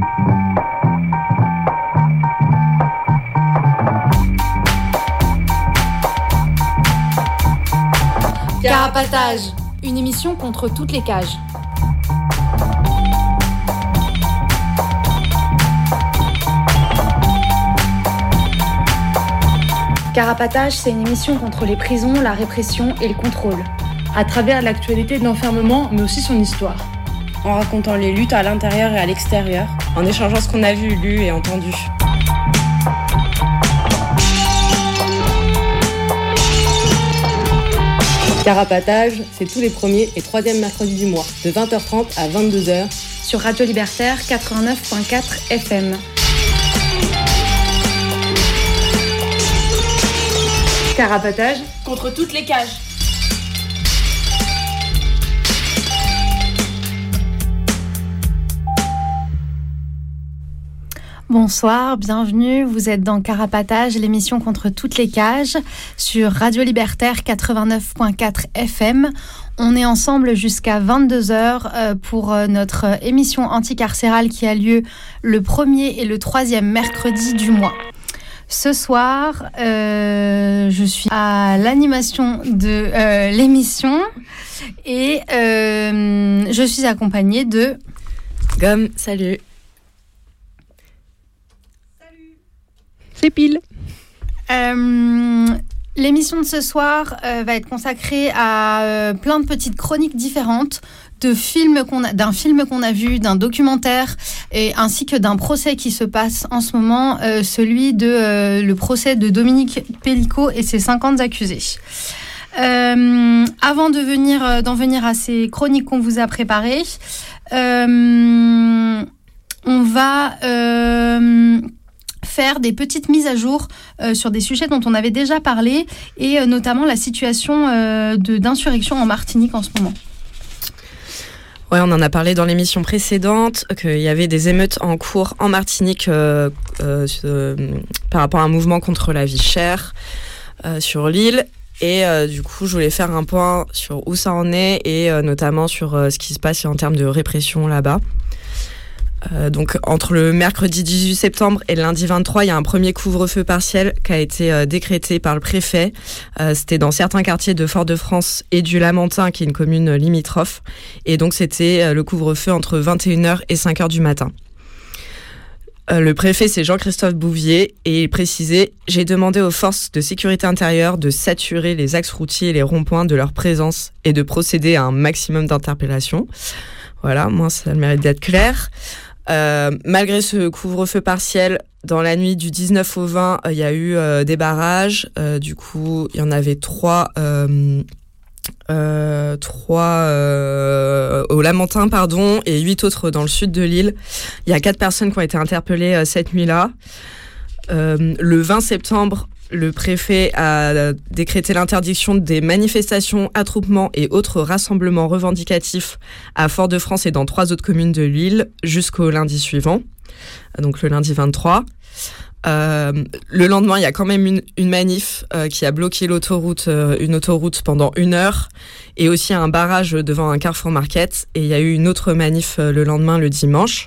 Carapatage, une émission contre toutes les cages. Carapatage, c'est une émission contre les prisons, la répression et le contrôle. À travers l'actualité de l'enfermement, mais aussi son histoire. En racontant les luttes à l'intérieur et à l'extérieur. En échangeant ce qu'on a vu, lu et entendu. Carapatage, c'est tous les premiers et troisièmes mercredis du mois, de 20h30 à 22h. Sur Radio Libertaire 89.4 FM. Carapatage contre toutes les cages. Bonsoir, bienvenue, vous êtes dans Carapatage, l'émission contre toutes les cages, sur Radio Libertaire 89.4 FM. On est ensemble jusqu'à 22h pour notre émission anticarcérale qui a lieu le 1er et le 3e mercredi du mois. Ce soir, je suis à l'animation de l'émission et je suis accompagnée de... Gomme, salut. C'est pile. L'émission de ce soir va être consacrée à plein de petites chroniques différentes d'un film qu'on a vu, d'un documentaire, et ainsi que d'un procès qui se passe en ce moment, celui de le procès de Dominique Pellicot et ses 50 accusés. Avant d'en venir à ces chroniques qu'on vous a préparées, on va faire des petites mises à jour sur des sujets dont on avait déjà parlé, et notamment la situation d'insurrection en Martinique en ce moment. Ouais, on en a parlé dans l'émission précédente, qu'il y avait des émeutes en cours en Martinique par rapport à un mouvement contre la vie chère sur l'île. Et du coup, je voulais faire un point sur où ça en est et notamment sur ce qui se passe en termes de répression là-bas. Donc entre le mercredi 18 septembre et le lundi 23, il y a un premier couvre-feu partiel qui a été décrété par le préfet. C'était dans certains quartiers de Fort-de-France et du Lamentin, qui est une commune limitrophe. Et donc c'était le couvre-feu entre 21h et 5h du matin. Le préfet, c'est Jean-Christophe Bouvier, et il précisait « J'ai demandé aux forces de sécurité intérieure de saturer les axes routiers et les ronds-points de leur présence et de procéder à un maximum d'interpellations. » Voilà, moi ça a le mérite d'être clair. Malgré ce couvre-feu partiel, dans la nuit du 19 au 20, il y a eu des barrages. Du coup, il y en avait trois au Lamentin, et 8 autres dans le sud de l'île. Il y a 4 personnes qui ont été interpellées cette nuit-là. Le 20 septembre, le préfet a décrété l'interdiction des manifestations, attroupements et autres rassemblements revendicatifs à Fort-de-France et dans 3 autres communes de l'île jusqu'au lundi suivant, donc le lundi 23. Le lendemain, il y a quand même une manif qui a bloqué une autoroute pendant 1 heure, et aussi un barrage devant un Carrefour Market, et il y a eu une autre manif le lendemain, le dimanche.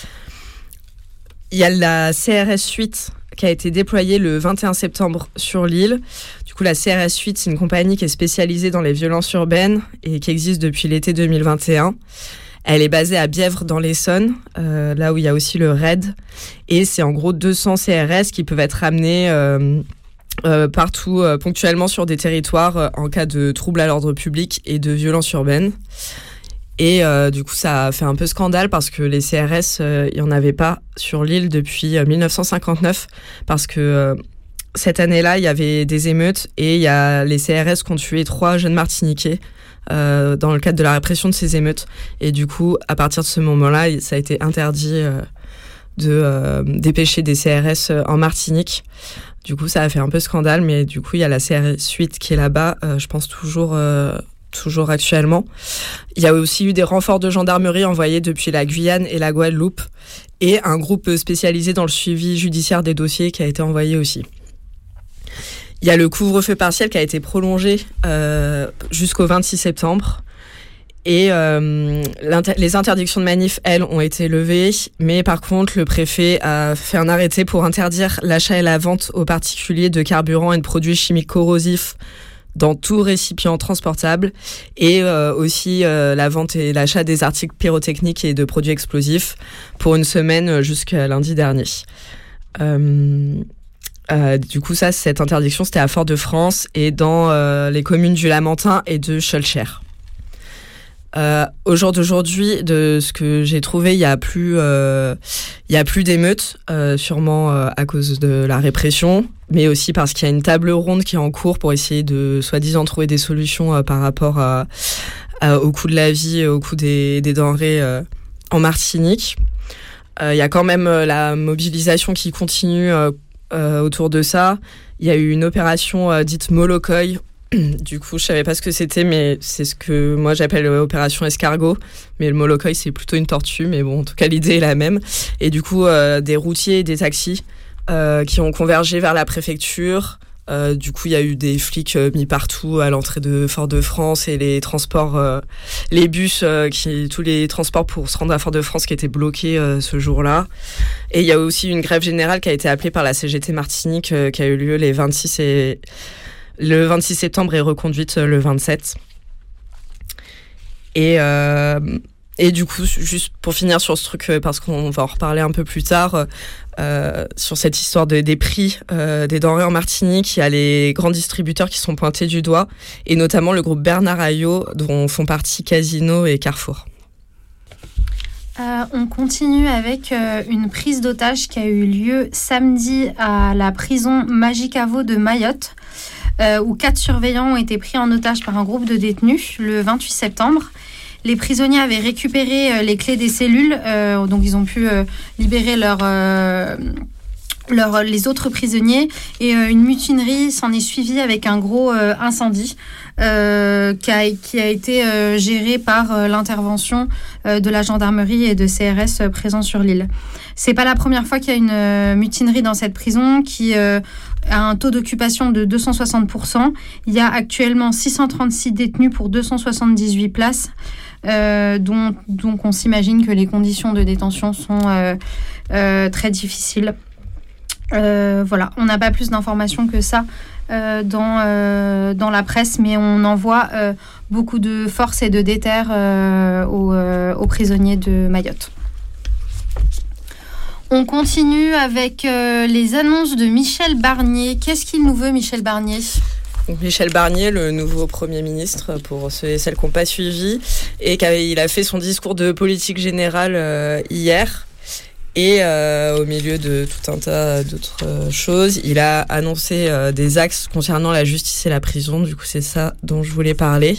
Il y a la CRS 8 qui a été déployée le 21 septembre sur l'île. Du coup, la CRS 8, c'est une compagnie qui est spécialisée dans les violences urbaines et qui existe depuis l'été 2021. Elle est basée à Bièvre dans l'Essonne, là où il y a aussi le RAID. Et c'est en gros 200 CRS qui peuvent être amenés partout, ponctuellement sur des territoires en cas de troubles à l'ordre public et de violences urbaines. Et du coup, ça a fait un peu scandale parce que les CRS, il n'y en avait pas sur l'île depuis 1959. Parce que cette année-là, il y avait des émeutes et il y a les CRS qui ont tué 3 jeunes Martiniquais dans le cadre de la répression de ces émeutes. Et du coup, à partir de ce moment-là, ça a été interdit de dépêcher des CRS en Martinique. Du coup, ça a fait un peu scandale, mais du coup, il y a la CRS 8 qui est là-bas, je pense toujours actuellement. Il y a aussi eu des renforts de gendarmerie envoyés depuis la Guyane et la Guadeloupe, et un groupe spécialisé dans le suivi judiciaire des dossiers qui a été envoyé aussi. Il y a le couvre-feu partiel qui a été prolongé jusqu'au 26 septembre. Et les interdictions de manif, elles, ont été levées, mais par contre, le préfet a fait un arrêté pour interdire l'achat et la vente aux particuliers de carburants et de produits chimiques corrosifs dans tout récipient transportable, et aussi la vente et l'achat des articles pyrotechniques et de produits explosifs pour une semaine jusqu'à lundi dernier. Du coup, cette interdiction, c'était à Fort-de-France et dans les communes du Lamentin et de Schœlcher. Au jour d'aujourd'hui, de ce que j'ai trouvé, il y a plus d'émeutes, sûrement à cause de la répression, mais aussi parce qu'il y a une table ronde qui est en cours pour essayer de soi-disant trouver des solutions par rapport au coût de la vie, au coût des denrées en Martinique. Il y a quand même la mobilisation qui continue autour de ça. Il y a eu une opération dite Molokoï. Du coup, je savais pas ce que c'était, mais c'est ce que moi j'appelle opération escargot. Mais le Molokoï, c'est plutôt une tortue, mais bon, en tout cas, l'idée est la même. Et du coup, des routiers et des taxis qui ont convergé vers la préfecture. Du coup, il y a eu des flics mis partout à l'entrée de Fort-de-France et les transports, les bus, tous les transports pour se rendre à Fort-de-France qui étaient bloqués ce jour-là. Et il y a aussi une grève générale qui a été appelée par la CGT Martinique qui a eu lieu le 26 septembre et reconduite le 27. Et du coup, juste pour finir sur ce truc, parce qu'on va en reparler un peu plus tard, sur cette histoire des prix des denrées en Martinique, il y a les grands distributeurs qui sont pointés du doigt, et notamment le groupe Bernard Ayot, dont font partie Casino et Carrefour. On continue avec une prise d'otage qui a eu lieu samedi à la prison Magicavo de Mayotte, où 4 surveillants ont été pris en otage par un groupe de détenus le 28 septembre. Les prisonniers avaient récupéré les clés des cellules, donc ils ont pu libérer les autres prisonniers, et une mutinerie s'en est suivie avec un gros incendie qui a été géré par l'intervention de la gendarmerie et de CRS présents sur l'île. C'est pas la première fois qu'il y a une mutinerie dans cette prison qui a un taux d'occupation de 260%. Il y a actuellement 636 détenus pour 278 places, donc on s'imagine que les conditions de détention sont très difficiles. Voilà, on n'a pas plus d'informations que ça dans la presse, mais on envoie beaucoup de force et de déter aux prisonniers de Mayotte. On continue avec les annonces de Michel Barnier. Qu'est-ce qu'il nous veut, Michel Barnier ? Donc Michel Barnier, le nouveau Premier ministre, pour ceux et celles qui n'ont pas suivi, et il a fait son discours de politique générale hier. Et au milieu de tout un tas d'autres choses, il a annoncé des axes concernant la justice et la prison. Du coup, c'est ça dont je voulais parler.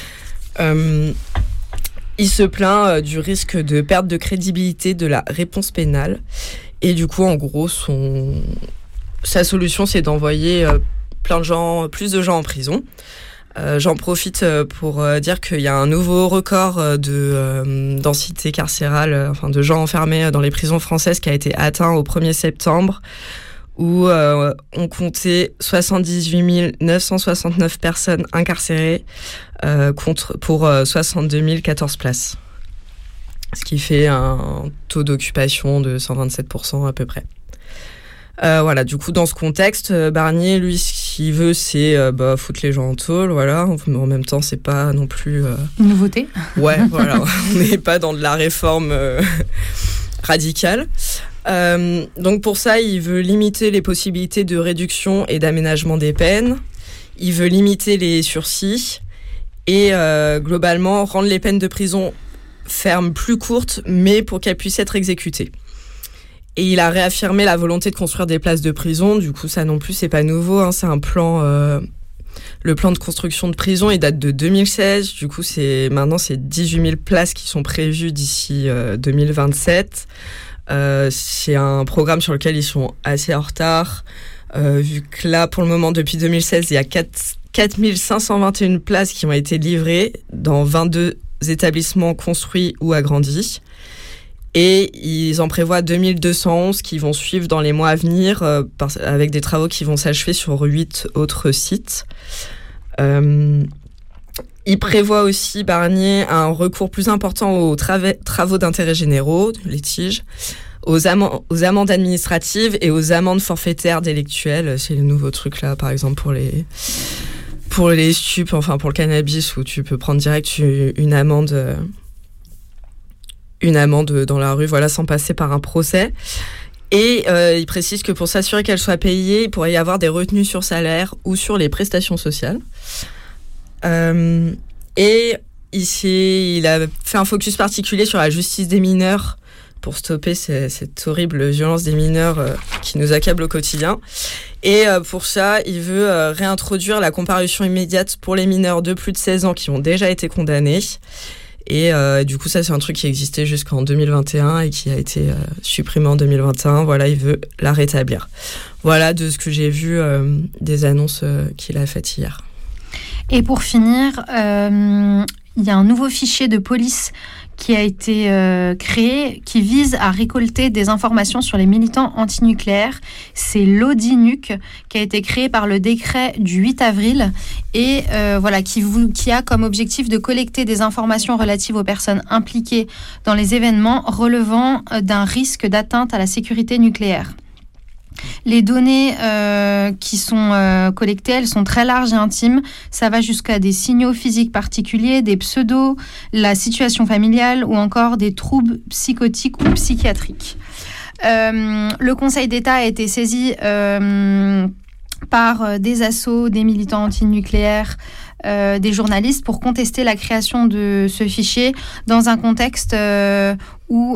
Il se plaint du risque de perte de crédibilité de la réponse pénale. Et du coup, en gros, sa solution, c'est d'envoyer plus de gens en prison. J'en profite pour dire qu'il y a un nouveau record de densité carcérale, de gens enfermés dans les prisons françaises qui a été atteint au 1er septembre, où on comptait 78 969 personnes incarcérées pour 62 014 places. Ce qui fait un taux d'occupation de 127% à peu près. Voilà, du coup, dans ce contexte, Barnier, lui, ce qu'il veut, c'est foutre les gens en taulle, voilà. Mais en même temps, c'est pas non plus... Une nouveauté. Ouais, voilà. On n'est pas dans de la réforme radicale. Donc pour ça, il veut limiter les possibilités de réduction et d'aménagement des peines. Il veut limiter les sursis et globalement rendre les peines de prison fermes plus courtes, mais pour qu'elles puissent être exécutées. Et il a réaffirmé la volonté de construire des places de prison. Du coup, ça non plus, c'est pas nouveau, hein. C'est un plan... le plan de construction de prison, il date de 2016. Du coup, maintenant, c'est 18 000 places qui sont prévues d'ici 2027. C'est un programme sur lequel ils sont assez en retard. Vu que là, pour le moment, depuis 2016, il y a 4 521 places qui ont été livrées dans 22 établissements construits ou agrandis. Et ils en prévoient 2211 qui vont suivre dans les mois à venir avec des travaux qui vont s'achever sur 8 autres sites. Il prévoit aussi, Barnier, un recours plus important aux travaux d'intérêt généraux, litiges, aux amendes administratives et aux amendes forfaitaires délictuelles. C'est les nouveaux trucs là, par exemple pour les stupes, enfin pour le cannabis, où tu peux prendre direct une amende dans la rue, voilà, sans passer par un procès. Et il précise que pour s'assurer qu'elle soit payée, il pourrait y avoir des retenues sur salaire ou sur les prestations sociales. Et ici, il a fait un focus particulier sur la justice des mineurs pour stopper cette horrible violence des mineurs qui nous accable au quotidien. Et pour ça, il veut réintroduire la comparution immédiate pour les mineurs de plus de 16 ans qui ont déjà été condamnés. Et du coup, ça, c'est un truc qui existait jusqu'en 2021 et qui a été supprimé en 2021. Voilà, il veut la rétablir. Voilà de ce que j'ai vu des annonces qu'il a faites hier. Et pour finir, il y a un nouveau fichier de police qui a été créé, qui vise à récolter des informations sur les militants antinucléaires. C'est l'ODINUC, qui a été créé par le décret du 8 avril et qui a comme objectif de collecter des informations relatives aux personnes impliquées dans les événements relevant d'un risque d'atteinte à la sécurité nucléaire. Les données qui sont collectées, elles sont très larges et intimes. Ça va jusqu'à des signaux physiques particuliers, des pseudos, la situation familiale ou encore des troubles psychotiques ou psychiatriques. Le Conseil d'État a été saisi par des assos, des militants antinucléaires, des journalistes pour contester la création de ce fichier dans un contexte où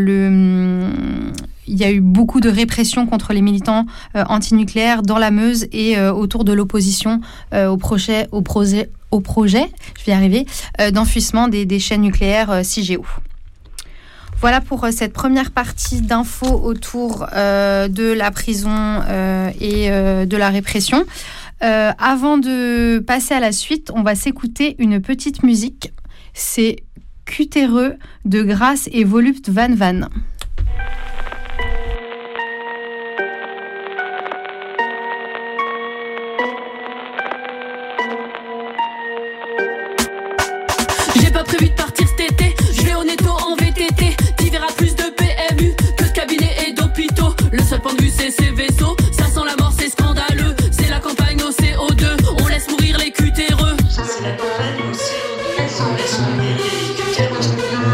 il y a eu beaucoup de répression contre les militants antinucléaires dans la Meuse et autour de l'opposition au projet, je vais y arriver, d'enfouissement des chaînes nucléaires CIGEO. Voilà pour cette première partie d'infos autour de la prison et de la répression. Avant de passer à la suite, on va s'écouter une petite musique. C'est Cutéreux de Grâce et Volupt Van Van. J'ai pas prévu de partir cet été, je vais au netto en VTT. T'y verras plus de PMU que de cabinets et d'hôpitaux. Le seul point de vue c'est ces vaisseaux, ça sent la mort, c'est scandaleux. C'est la campagne au CO2, on laisse mourir les cutéreux. C'est la campagne au CO2, on laisse mourir les cutéreux.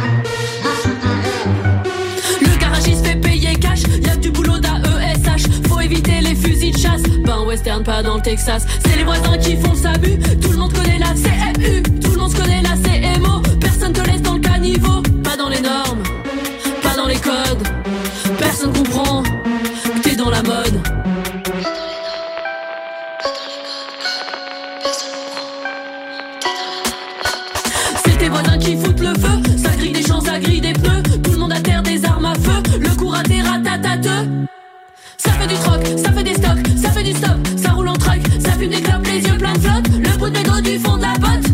Le garagiste fait payer cash, y'a du boulot d'AESH. Faut éviter les fusils de chasse, pas en western, pas dans le Texas. C'est les voisins qui font le SAMU, tout le monde connaît la CMU. Tout le monde se connaît la CMO, personne te laisse dans le caniveau. Pas dans les normes, pas dans les codes. Personne comprend que t'es dans la mode. C'est tes voisins qui foutent le feu, ça grille des champs, ça grille des pneus. Tout le monde à terre, des armes à feu, le coup raté ratatateux. Ça fait du troc, ça fait des stocks, ça fait du stop, ça roule en truck, ça fume des clopes, les yeux pleins de flotte, le bruit de mégot du fond de la botte.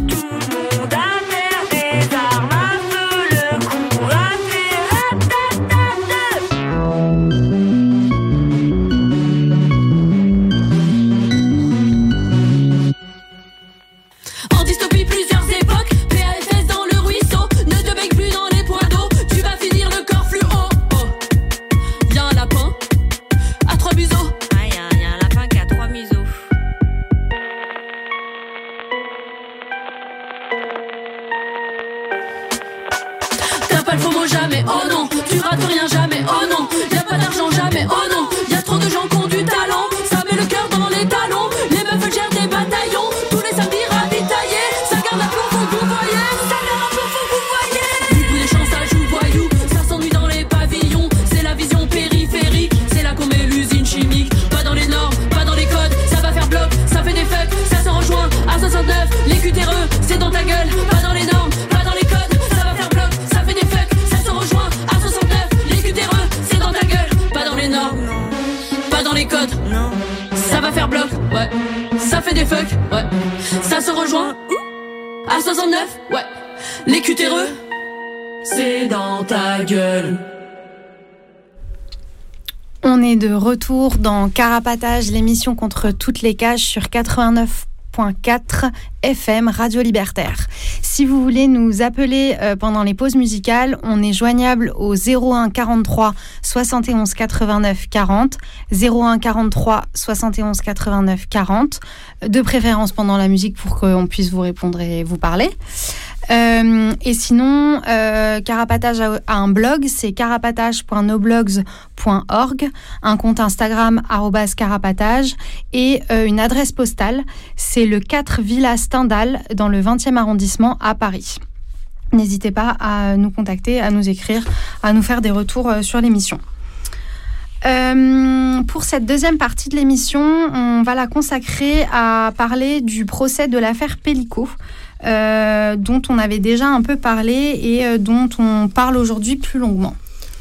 On est de retour dans Carapatage, l'émission contre toutes les cages sur 89 89.4 FM Radio Libertaire. Si vous voulez nous appeler pendant les pauses musicales, on est joignable au 01 43 71 89 40, 01 43 71 89 40, de préférence pendant la musique pour qu'on puisse vous répondre et vous parler. Et sinon, Carapatage a un blog, c'est carapatage.noblogs.org, un compte Instagram @carapatage et une adresse postale, c'est le 4 Villa Stendhal dans le 20e arrondissement à Paris. N'hésitez pas à nous contacter, à nous écrire, à nous faire des retours sur l'émission. Pour cette deuxième partie de l'émission, on va la consacrer à parler du procès de l'affaire Pélico, dont on avait déjà un peu parlé et dont on parle aujourd'hui plus longuement.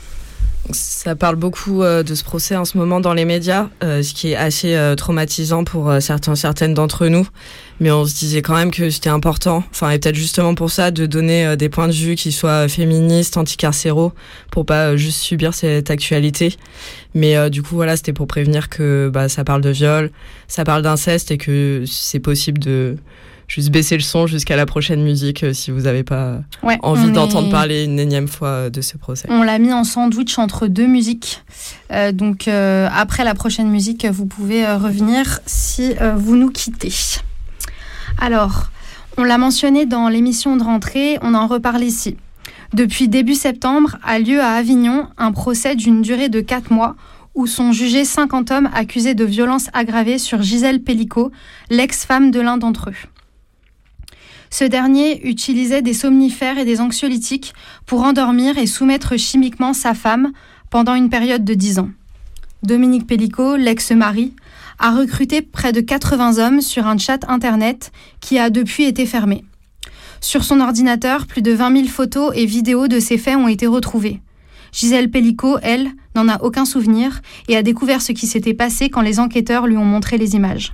Ça parle beaucoup de ce procès en ce moment dans les médias, ce qui est assez traumatisant pour certaines d'entre nous. Mais on se disait quand même que c'était important, et peut-être justement pour ça, de donner des points de vue qui soient féministes, anticarcéraux, pour pas juste subir cette actualité. Mais du coup, voilà, c'était pour prévenir que ça parle de viol, ça parle d'inceste et que c'est possible de juste baisser le son jusqu'à la prochaine musique si vous n'avez pas envie d'entendre parler une énième fois de ce procès. On l'a mis en sandwich entre deux musiques. Donc après la prochaine musique, vous pouvez revenir si vous nous quittez. Alors, on l'a mentionné dans l'émission de rentrée, on en reparle ici. Depuis début septembre, a lieu à Avignon un procès d'une durée de 4 mois où sont jugés 50 hommes accusés de violences aggravées sur Gisèle Pélico, l'ex-femme de l'un d'entre eux. Ce dernier utilisait des somnifères et des anxiolytiques pour endormir et soumettre chimiquement sa femme pendant une période de 10 ans. Dominique Pélico, l'ex-mari, a recruté près de 80 hommes sur un chat internet qui a depuis été fermé. Sur son ordinateur, plus de 20 000 photos et vidéos de ces faits ont été retrouvées. Gisèle Pélico, elle, n'en a aucun souvenir et a découvert ce qui s'était passé quand les enquêteurs lui ont montré les images.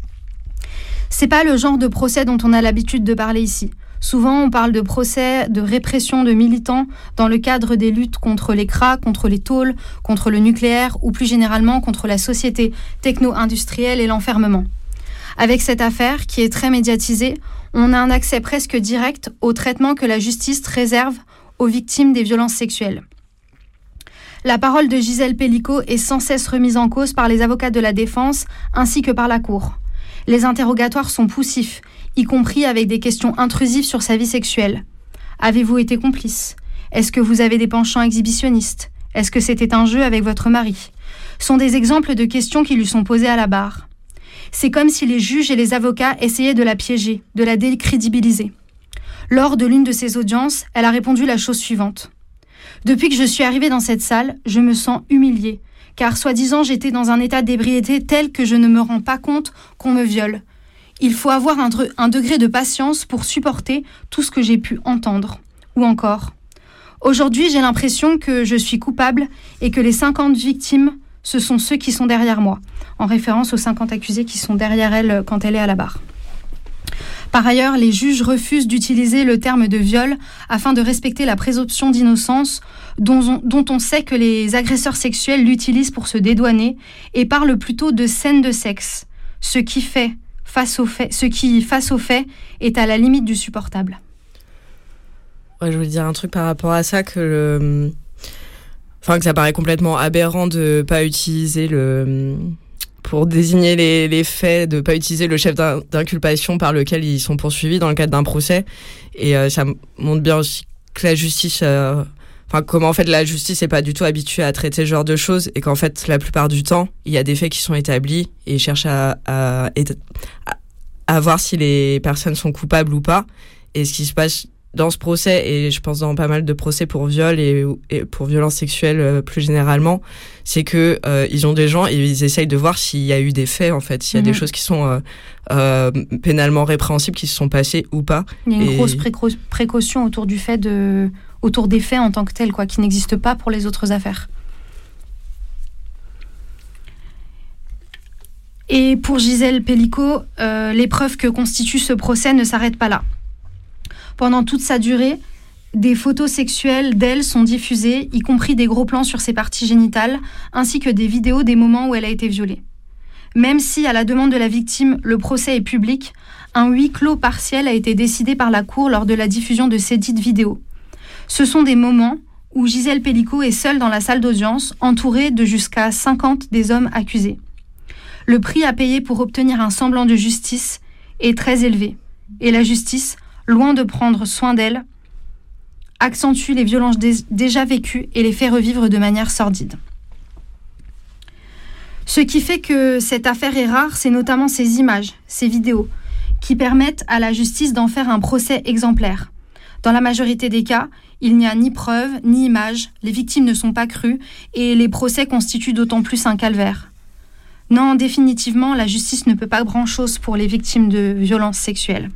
C'est pas le genre de procès dont on a l'habitude de parler ici. Souvent, on parle de procès de répression de militants dans le cadre des luttes contre les cras, contre les tôles, contre le nucléaire ou plus généralement contre la société techno-industrielle et l'enfermement. Avec cette affaire, qui est très médiatisée, on a un accès presque direct au traitement que la justice réserve aux victimes des violences sexuelles. La parole de Gisèle Pélico est sans cesse remise en cause par les avocats de la défense ainsi que par la Cour. Les interrogatoires sont poussifs, y compris avec des questions intrusives sur sa vie sexuelle. Avez-vous été complice ? Est-ce que vous avez des penchants exhibitionnistes ? Est-ce que c'était un jeu avec votre mari ? Sont des exemples de questions qui lui sont posées à la barre. C'est comme si les juges et les avocats essayaient de la piéger, de la décrédibiliser. Lors de l'une de ces audiences, elle a répondu la chose suivante. « Depuis que je suis arrivée dans cette salle, je me sens humiliée. Car soi-disant j'étais dans un état d'ébriété tel que je ne me rends pas compte qu'on me viole. Il faut avoir un degré de patience pour supporter tout ce que j'ai pu entendre. Ou encore, aujourd'hui j'ai l'impression que je suis coupable et que les 50 victimes, ce sont ceux qui sont derrière moi, en référence aux 50 accusés qui sont derrière elle quand elle est à la barre. Par ailleurs, les juges refusent d'utiliser le terme de viol afin de respecter la présomption d'innocence dont on sait que les agresseurs sexuels l'utilisent pour se dédouaner et parlent plutôt de scène de sexe, ce qui, face au fait, est à la limite du supportable. Ouais, je voulais dire un truc par rapport à ça, que ça paraît complètement aberrant de pas utiliser pour désigner les faits, de ne pas utiliser le chef d'inculpation par lequel ils sont poursuivis dans le cadre d'un procès. Et ça montre bien aussi que la justice... comment en fait la justice n'est pas du tout habituée à traiter ce genre de choses et qu'en fait, la plupart du temps, il y a des faits qui sont établis et ils cherchent à voir si les personnes sont coupables ou pas. Et ce qui se passe dans ce procès, et je pense dans pas mal de procès pour viol et pour violences sexuelles plus généralement, c'est que ils ont des gens et ils essayent de voir s'il y a eu des faits, en fait, s'il y a des choses qui sont pénalement répréhensibles qui se sont passées ou pas. Il y a une grosse précaution autour des faits en tant que tels, qui n'existent pas pour les autres affaires. Et pour Gisèle Pélico, les preuves que constitue ce procès ne s'arrêtent pas là. Pendant toute sa durée, des photos sexuelles d'elle sont diffusées, y compris des gros plans sur ses parties génitales, ainsi que des vidéos des moments où elle a été violée. Même si, à la demande de la victime, le procès est public, un huis clos partiel a été décidé par la Cour lors de la diffusion de ces dites vidéos. Ce sont des moments où Gisèle Pelicot est seule dans la salle d'audience, entourée de jusqu'à 50 des hommes accusés. Le prix à payer pour obtenir un semblant de justice est très élevé. Et la justice, loin de prendre soin d'elle, accentue les violences déjà vécues et les fait revivre de manière sordide. Ce qui fait que cette affaire est rare, c'est notamment ces images, ces vidéos, qui permettent à la justice d'en faire un procès exemplaire. Dans la majorité des cas, il n'y a ni preuve, ni image, les victimes ne sont pas crues et les procès constituent d'autant plus un calvaire. Non, définitivement, la justice ne peut pas grand-chose pour les victimes de violences sexuelles.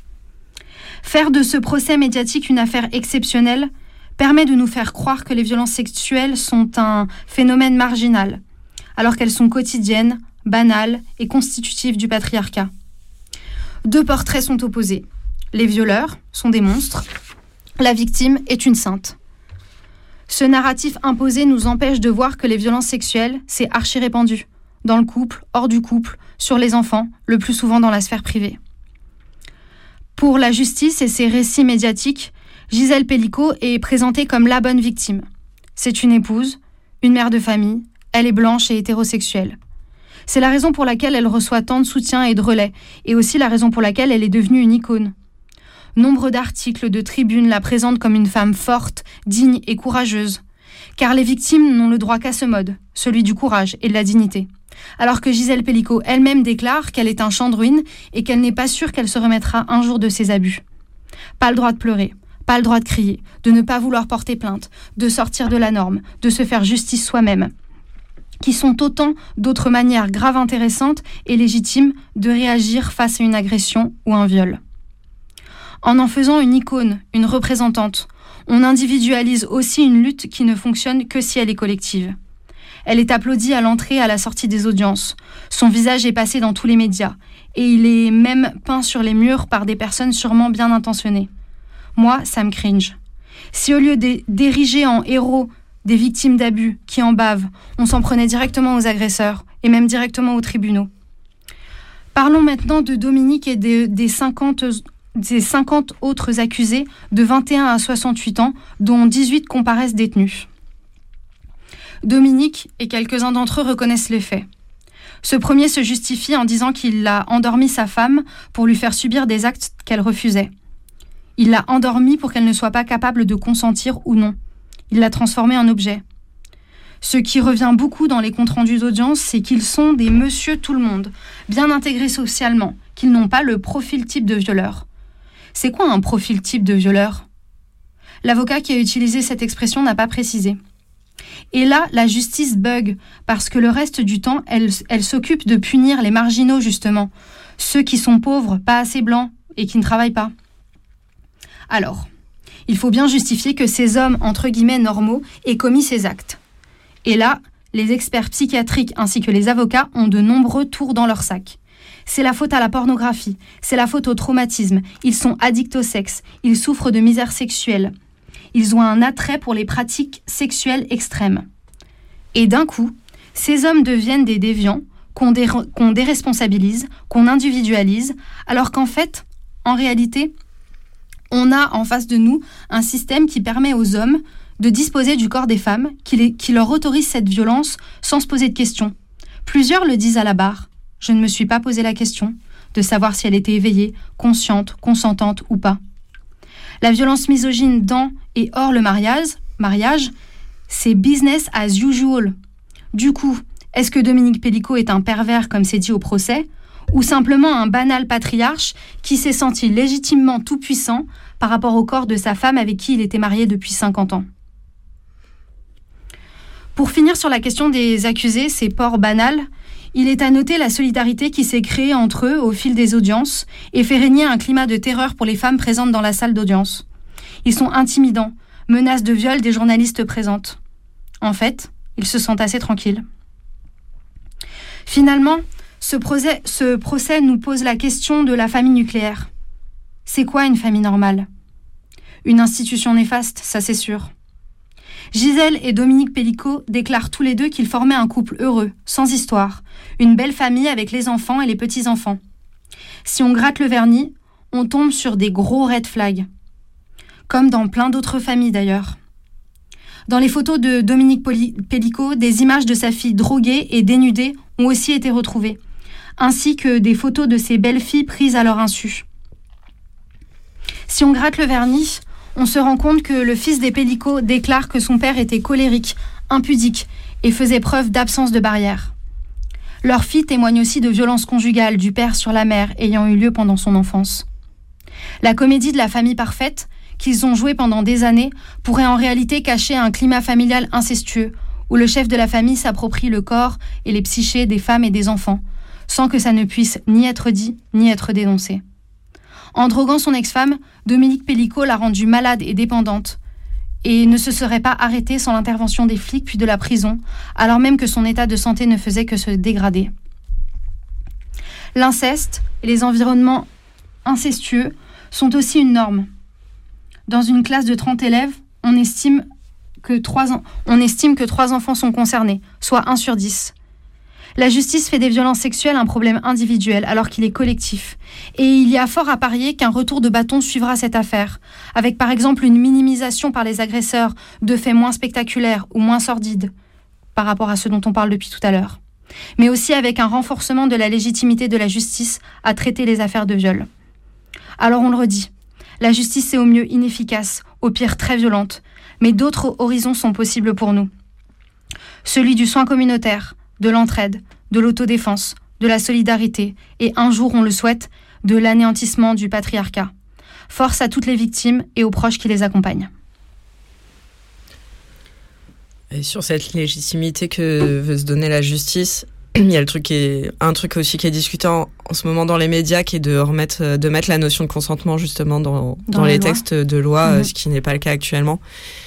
Faire de ce procès médiatique une affaire exceptionnelle permet de nous faire croire que les violences sexuelles sont un phénomène marginal, alors qu'elles sont quotidiennes, banales et constitutives du patriarcat. Deux portraits sont opposés. Les violeurs sont des monstres, la victime est une sainte. Ce narratif imposé nous empêche de voir que les violences sexuelles, c'est archi répandu, dans le couple, hors du couple, sur les enfants, le plus souvent dans la sphère privée. Pour la justice et ses récits médiatiques, Gisèle Pelicot est présentée comme la bonne victime. C'est une épouse, une mère de famille, elle est blanche et hétérosexuelle. C'est la raison pour laquelle elle reçoit tant de soutien et de relais, et aussi la raison pour laquelle elle est devenue une icône. Nombre d'articles de tribunes la présentent comme une femme forte, digne et courageuse. Car les victimes n'ont le droit qu'à ce mode, celui du courage et de la dignité. Alors que Gisèle Pelicot elle-même déclare qu'elle est un champ de ruines et qu'elle n'est pas sûre qu'elle se remettra un jour de ses abus. Pas le droit de pleurer, pas le droit de crier, de ne pas vouloir porter plainte, de sortir de la norme, de se faire justice soi-même, qui sont autant d'autres manières graves intéressantes et légitimes de réagir face à une agression ou un viol. En faisant une icône, une représentante, on individualise aussi une lutte qui ne fonctionne que si elle est collective. Elle est applaudie à l'entrée et à la sortie des audiences. Son visage est passé dans tous les médias. Et il est même peint sur les murs par des personnes sûrement bien intentionnées. Moi, ça me cringe. Si au lieu d'ériger en héros des victimes d'abus qui en bavent, on s'en prenait directement aux agresseurs et même directement aux tribunaux. Parlons maintenant de Dominique et des 50 autres accusés de 21 à 68 ans, dont 18 comparaissent détenus. Dominique et quelques-uns d'entre eux reconnaissent les faits. Ce premier se justifie en disant qu'il a endormi sa femme pour lui faire subir des actes qu'elle refusait. Il l'a endormie pour qu'elle ne soit pas capable de consentir ou non. Il l'a transformée en objet. Ce qui revient beaucoup dans les comptes rendus d'audience, c'est qu'ils sont des monsieur tout le monde, bien intégrés socialement, qu'ils n'ont pas le profil type de violeur. C'est quoi un profil type de violeur ? L'avocat qui a utilisé cette expression n'a pas précisé. Et là, la justice bug, parce que le reste du temps, elle s'occupe de punir les marginaux, justement. Ceux qui sont pauvres, pas assez blancs, et qui ne travaillent pas. Alors, il faut bien justifier que ces hommes, entre guillemets, normaux, aient commis ces actes. Et là, les experts psychiatriques ainsi que les avocats ont de nombreux tours dans leur sac. C'est la faute à la pornographie, c'est la faute au traumatisme, ils sont addicts au sexe, ils souffrent de misère sexuelle. Ils ont un attrait pour les pratiques sexuelles extrêmes. Et d'un coup, ces hommes deviennent des déviants qu'on déresponsabilise, qu'on individualise, alors qu'en fait, en réalité, on a en face de nous un système qui permet aux hommes de disposer du corps des femmes, qui leur autorise cette violence sans se poser de questions. Plusieurs le disent à la barre. Je ne me suis pas posé la question de savoir si elle était éveillée, consciente, consentante ou pas. La violence misogyne dans et hors le mariage, c'est business as usual. Du coup, est-ce que Dominique Pelicot est un pervers comme c'est dit au procès, ou simplement un banal patriarche qui s'est senti légitimement tout-puissant par rapport au corps de sa femme avec qui il était marié depuis 50 ans ? Pour finir sur la question des accusés, ces porcs banals, il est à noter la solidarité qui s'est créée entre eux au fil des audiences et fait régner un climat de terreur pour les femmes présentes dans la salle d'audience. Ils sont intimidants, menacent de viol des journalistes présentes. En fait, ils se sentent assez tranquilles. Finalement, ce procès nous pose la question de la famille nucléaire. C'est quoi une famille normale ? Une institution néfaste, ça c'est sûr. Gisèle et Dominique Pellicot déclarent tous les deux qu'ils formaient un couple heureux, sans histoire, une belle famille avec les enfants et les petits-enfants. Si on gratte le vernis, on tombe sur des gros red flags. Comme dans plein d'autres familles d'ailleurs. Dans les photos de Dominique Pellicot, des images de sa fille droguée et dénudée ont aussi été retrouvées, ainsi que des photos de ses belles-filles prises à leur insu. Si on gratte le vernis, on se rend compte que le fils des Pellicot déclare que son père était colérique, impudique et faisait preuve d'absence de barrière. Leur fille témoigne aussi de violences conjugales du père sur la mère ayant eu lieu pendant son enfance. La comédie de la famille parfaite, qu'ils ont jouée pendant des années, pourrait en réalité cacher un climat familial incestueux, où le chef de la famille s'approprie le corps et les psychés des femmes et des enfants, sans que ça ne puisse ni être dit, ni être dénoncé. En droguant son ex-femme, Dominique Pellicot l'a rendue malade et dépendante, et ne se serait pas arrêté sans l'intervention des flics puis de la prison, alors même que son état de santé ne faisait que se dégrader. L'inceste et les environnements incestueux sont aussi une norme. Dans une classe de 30 élèves, on estime que 3 enfants sont concernés, soit 1 sur 10. La justice fait des violences sexuelles un problème individuel alors qu'il est collectif. Et il y a fort à parier qu'un retour de bâton suivra cette affaire, avec par exemple une minimisation par les agresseurs de faits moins spectaculaires ou moins sordides, par rapport à ce dont on parle depuis tout à l'heure. Mais aussi avec un renforcement de la légitimité de la justice à traiter les affaires de viol. Alors on le redit, la justice est au mieux inefficace, au pire très violente, mais d'autres horizons sont possibles pour nous. Celui du soin communautaire, de l'entraide, de l'autodéfense, de la solidarité et un jour, on le souhaite, de l'anéantissement du patriarcat. Force à toutes les victimes et aux proches qui les accompagnent. Et sur cette légitimité que veut se donner la justice, il y a un truc aussi qui est discuté en ce moment dans les médias, qui est de mettre la notion de consentement justement dans les textes de loi, ce qui n'est pas le cas actuellement.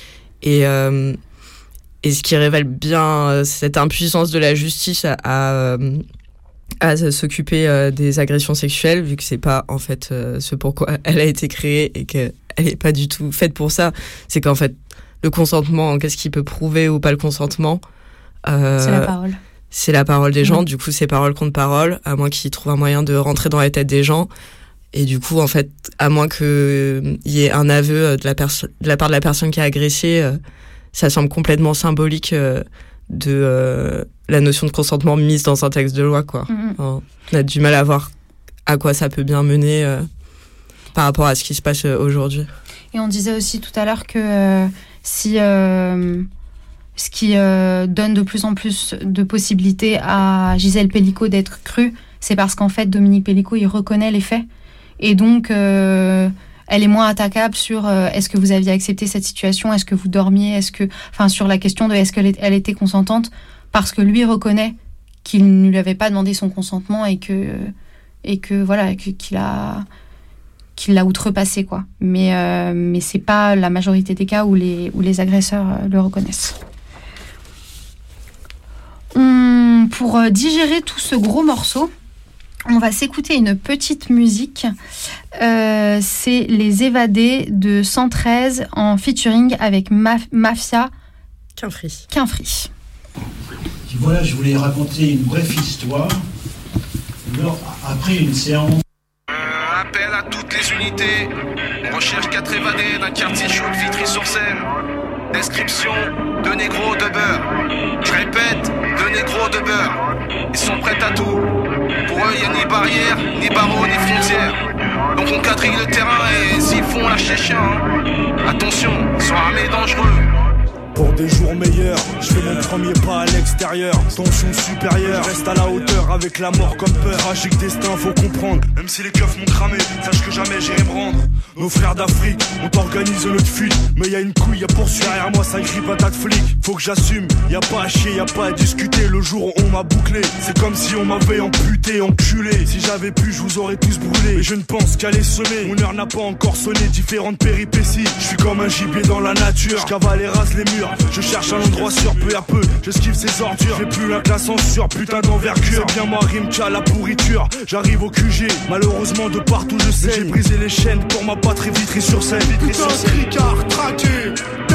Et ce qui révèle bien cette impuissance de la justice à s'occuper des agressions sexuelles, vu que c'est pas en fait ce pourquoi elle a été créée et qu'elle est pas du tout faite pour ça. C'est qu'en fait le consentement, qu'est-ce qui peut prouver ou pas le consentement, c'est la parole. C'est la parole des gens. Du coup, c'est parole contre parole, à moins qu'ils trouvent un moyen de rentrer dans la tête des gens. Et du coup, en fait, à moins qu'il y ait un aveu de la part de la personne qui a agressé, ça semble complètement symbolique de la notion de consentement mise dans un texte de loi, quoi. Enfin, on a du mal à voir à quoi ça peut bien mener par rapport à ce qui se passe aujourd'hui. Et on disait aussi tout à l'heure que si ce qui donne de plus en plus de possibilités à Gisèle Pellicot d'être crue, c'est parce qu'en fait Dominique Pellicot il reconnaît les faits et donc elle est moins attaquable sur est-ce que vous aviez accepté cette situation, est-ce que vous dormiez, sur la question de est-ce qu'elle était consentante, parce que lui reconnaît qu'il ne lui avait pas demandé son consentement et que voilà qu'il l'a outrepassé, quoi. Mais c'est pas la majorité des cas où les agresseurs le reconnaissent. Pour digérer tout ce gros morceau, on va s'écouter une petite musique. C'est Les Évadés de 113 en featuring avec Mafia Quinfri. Voilà, je voulais raconter une brève histoire. Après une séance... Appel à toutes les unités. On recherche 4 évadés d'un quartier chaud de Vitry-sur-Seine. Description, 2 négros de beurre. Je répète, 2 négros de beurre. Ils sont prêts à tout. Pour eux, y a ni barrière, ni barreaux, ni frontières. Donc on quadrille le terrain et s'ils font lâcher chien, attention, ils sont armés et dangereux. Pour des jours meilleurs, je fais mon premier pas à l'extérieur. Tension supérieure, je reste à la hauteur avec la mort comme peur. Tragique destin, faut comprendre. Même si les keufs m'ont cramé, sache que jamais j'irai me rendre. Nos frères d'Afrique, on t'organise notre fuite. Mais y'a une couille à poursuivre, derrière moi ça crie patate flic. Faut que j'assume, y'a pas à chier, y'a pas à discuter. Le jour où on m'a bouclé, c'est comme si on m'avait amputé, enculé. Si j'avais pu, je vous aurais tous brûlé. Mais je ne pense qu'à les semer, mon heure n'a pas encore sonné. Différentes péripéties, je suis comme un gibier dans la nature. Je cavale et rase les murs. Je cherche un endroit sûr, peu à peu, j'esquive ces ordures. J'ai plus la classe en sur, putain d'envergure. C'est bien moi rime, tcha la pourriture. J'arrive au QG, malheureusement de partout je sais. J'ai brisé les chaînes pour ma patrie Vitry-sur-Seine. Putain, tricard, traqué, tête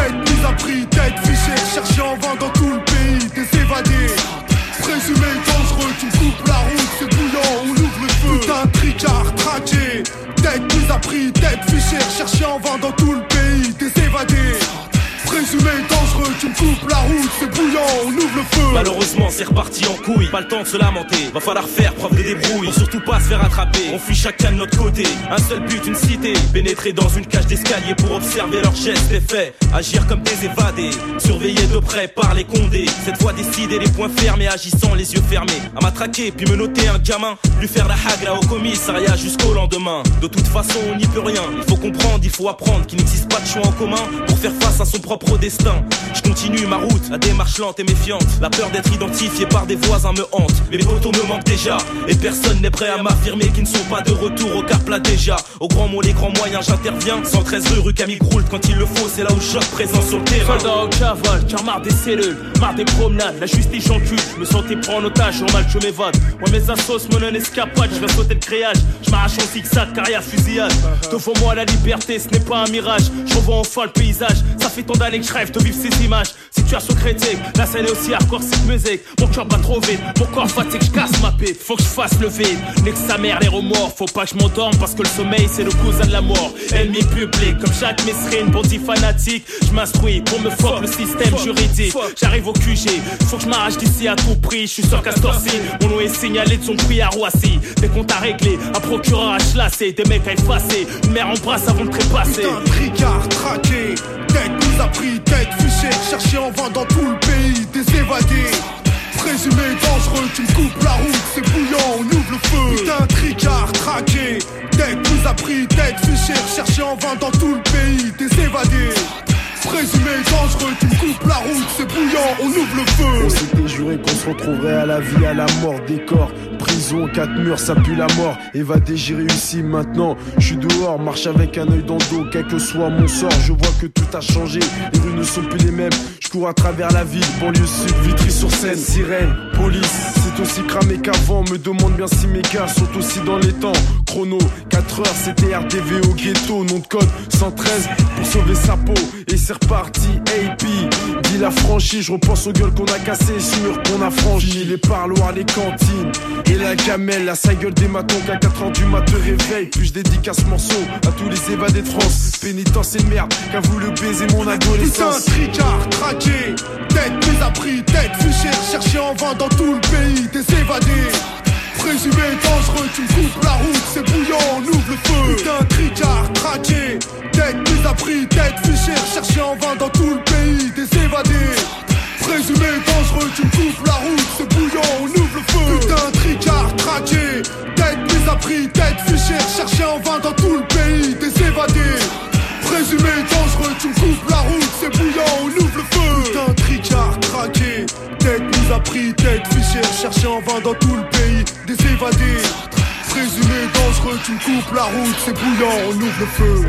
plus appris, tête fichée, cherché en vain dans tout le pays, des évadés. Présumé dangereux, tu coupes la route, c'est bouillant, on ouvre le feu. Putain, tricard, traqué, tête plus appris, tête fichée, cherché en vain dans tout le pays, des évadés. Présumé dangereux, tu me coupes la route, c'est bouillant, on ouvre le feu. Malheureusement c'est reparti en couille, pas le temps de se lamenter. Va falloir faire preuve de débrouille, pour surtout pas se faire attraper. On fuit chacun de notre côté, un seul but, une cité. Pénétrer dans une cage d'escalier pour observer leurs gestes et faits. Agir comme des évadés, surveillés de près par les condés. Cette fois décider les poings fermés, agissant les yeux fermés. À m'attraquer puis me noter un gamin, lui faire la hagra au commissariat jusqu'au lendemain. De toute façon on n'y peut rien, il faut comprendre, il faut apprendre qu'il n'existe pas de choix en commun pour faire face à son propre destin. Je continue ma route, la démarche lente et méfiante. La peur d'être identifié par des voisins me hante. Mes potos me manquent déjà, et personne n'est prêt à m'affirmer qu'ils ne sont pas de retour au car plat déjà. Au grand mot, les grands moyens, j'interviens. 113 rue Camille Groult, quand il le faut, c'est là où je présent sur le terrain. Soldat au cavale, car marre des cellules, marre des promenades, la justice j'encule. Je me sentais pris en otage, normal je m'évade. Ouais mes assos, mon non-escapade, je vais sauter le créage. Je m'arrache en zigzag, carrière fusillade. Devant moi la liberté, ce n'est pas un mirage. Je revois enfin le paysage, ça fait tant d'années que je rêve de vivre ces images. Situation critique, la scène est aussi hardcore, cette musique. Mon cœur bat trop vite, mon corps fatigue, je casse ma pipe. Faut que je fasse le vide, nique sa mère les remords. Faut pas que je m'endorme parce que le sommeil c'est le cousin de la mort. Ennemi public, comme chaque mesrine, bandit fanatique. Je m'instruis pour me fuck le système juridique. J'arrive au QG, faut que je m'arrache d'ici à tout prix. Je suis sur Castorcy, mon nom est signalé de son prix à Roissy. Des comptes à régler, un procureur à chlacer, des mecs à effacer, une mère en brasse avant de trépasser. Putain, tricard, traqué, tête nous a pris, tête fichée, cherché en vain dans tout le pays, des évadés. Présumé dangereux, tu me coupes la route, c'est bouillant, on ouvre le feu. Putain, tricard, traqué, tête nous a pris, tête fichée, cherché en vain dans tout le pays, des évadés. Présumé dangereux, tu me coupes la route, c'est bouillant, on ouvre le feu. On s'était juré qu'on se retrouverait à la vie, à la mort, des corps. Prison, 4 murs, ça pue la mort. Évadé, j'ai réussi maintenant. Je suis dehors, marche avec un œil dans le dos. Quel que soit mon sort, je vois que tout a changé. Les rues ne sont plus les mêmes. Je cours à travers la ville, banlieue sud, Vitry-sur-Seine, sirène, police. C'est aussi cramé qu'avant. Me demande bien si mes gars sont aussi dans les temps. Chrono, 4 heures, c'était RDV au ghetto. Nom de code 113 pour sauver sa peau. Et c'est reparti, AP. Dis la franchise, je repense aux gueules qu'on a cassées, sûr qu'on a franchi. Les parloirs, les cantines. Et la gamelle, la sa gueule des matons qu'à 4 ans du mat te réveille. Puis je dédicace ce morceau à tous les évadés de France. Pénitence et merde, qu'a voulu baiser mon adolescence. Putain, tricard, traqué, tête mise à prix, tête fichée, cherché en vain dans tout le pays, des évadés. Présumé dangereux, tu me coupes la route, c'est bouillant, on ouvre le feu. Putain, tricard, traqué, tête mise à prix, tête fichée, cherché en vain dans tout le pays, des évadés. Présumé dangereux, tu me coupes la route, c'est bouillant, on ouvre le feu. Putain, tricard, traqué, tête mise à prix, tête fichée, cherché en vain dans tout le pays, des évadés. Présumé dangereux, tu me coupes la route, c'est bouillant, on ouvre le feu. Putain, tricard, traqué, tête mise à prix, tête fichée, cherché en vain dans tout le pays, des évadés. Présumé dangereux, tu me coupes la route, c'est bouillant, on ouvre le feu.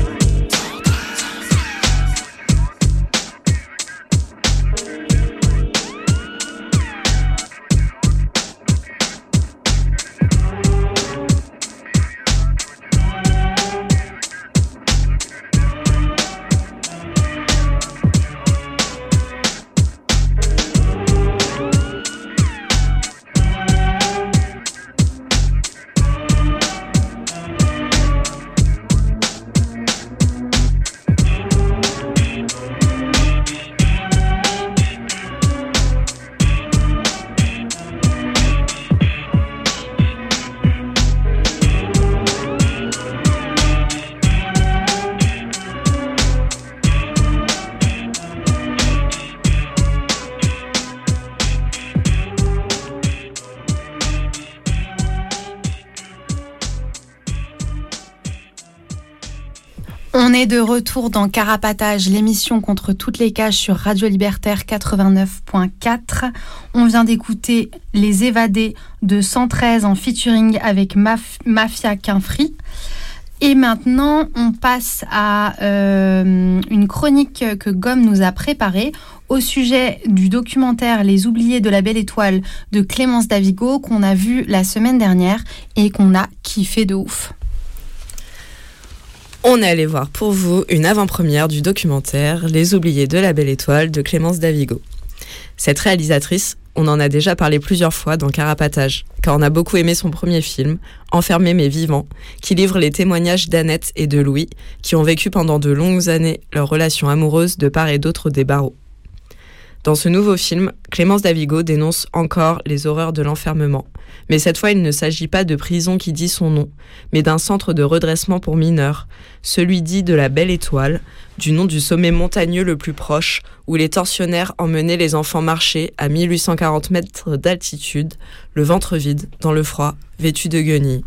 On est de retour dans Carapatage, l'émission contre toutes les cages sur Radio Libertaire 89.4. On vient d'écouter Les Évadés de 113 en featuring avec Mafia Quinfri. Et maintenant, on passe à une chronique que Gomme nous a préparée au sujet du documentaire Les Oubliés de la Belle Étoile de Clémence Davigo qu'on a vu la semaine dernière et qu'on a kiffé de ouf. On est allé voir pour vous une avant-première du documentaire Les oubliés de la Belle Étoile de Clémence Davigo. Cette réalisatrice, on en a déjà parlé plusieurs fois dans Carapatage, car on a beaucoup aimé son premier film, Enfermés mais vivants, qui livre les témoignages d'Annette et de Louis, qui ont vécu pendant de longues années leur relation amoureuse de part et d'autre des barreaux. Dans ce nouveau film, Clémence Davigo dénonce encore les horreurs de l'enfermement. Mais cette fois, il ne s'agit pas de prison qui dit son nom, mais d'un centre de redressement pour mineurs, celui dit de la Belle Étoile, du nom du sommet montagneux le plus proche, où les tortionnaires emmenaient les enfants marcher à 1840 mètres d'altitude, le ventre vide, dans le froid, vêtus de guenilles.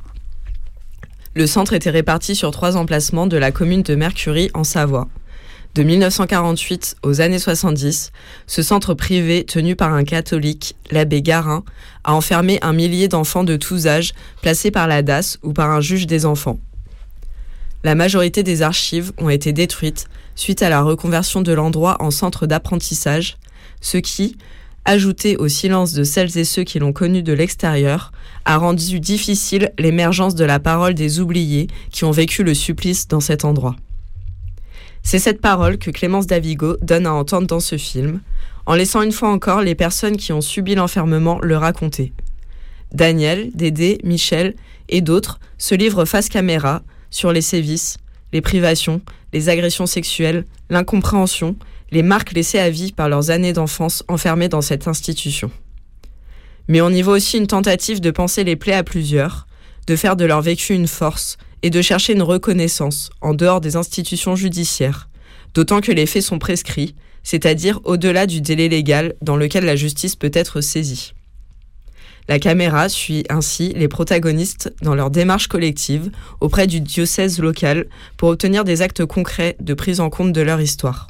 Le centre était réparti sur 3 emplacements de la commune de Mercury, en Savoie. De 1948 aux années 70, ce centre privé tenu par un catholique, l'abbé Garin, a enfermé 1 millier d'enfants de tous âges placés par la DAS ou par un juge des enfants. La majorité des archives ont été détruites suite à la reconversion de l'endroit en centre d'apprentissage, ce qui, ajouté au silence de celles et ceux qui l'ont connu de l'extérieur, a rendu difficile l'émergence de la parole des oubliés qui ont vécu le supplice dans cet endroit. C'est cette parole que Clémence Davigo donne à entendre dans ce film, en laissant une fois encore les personnes qui ont subi l'enfermement le raconter. Daniel, Dédé, Michel et d'autres se livrent face caméra sur les sévices, les privations, les agressions sexuelles, l'incompréhension, les marques laissées à vie par leurs années d'enfance enfermées dans cette institution. Mais on y voit aussi une tentative de penser les plaies à plusieurs, de faire de leur vécu une force, et de chercher une reconnaissance en dehors des institutions judiciaires, d'autant que les faits sont prescrits, c'est-à-dire au-delà du délai légal dans lequel la justice peut être saisie. La caméra suit ainsi les protagonistes dans leur démarche collective auprès du diocèse local pour obtenir des actes concrets de prise en compte de leur histoire.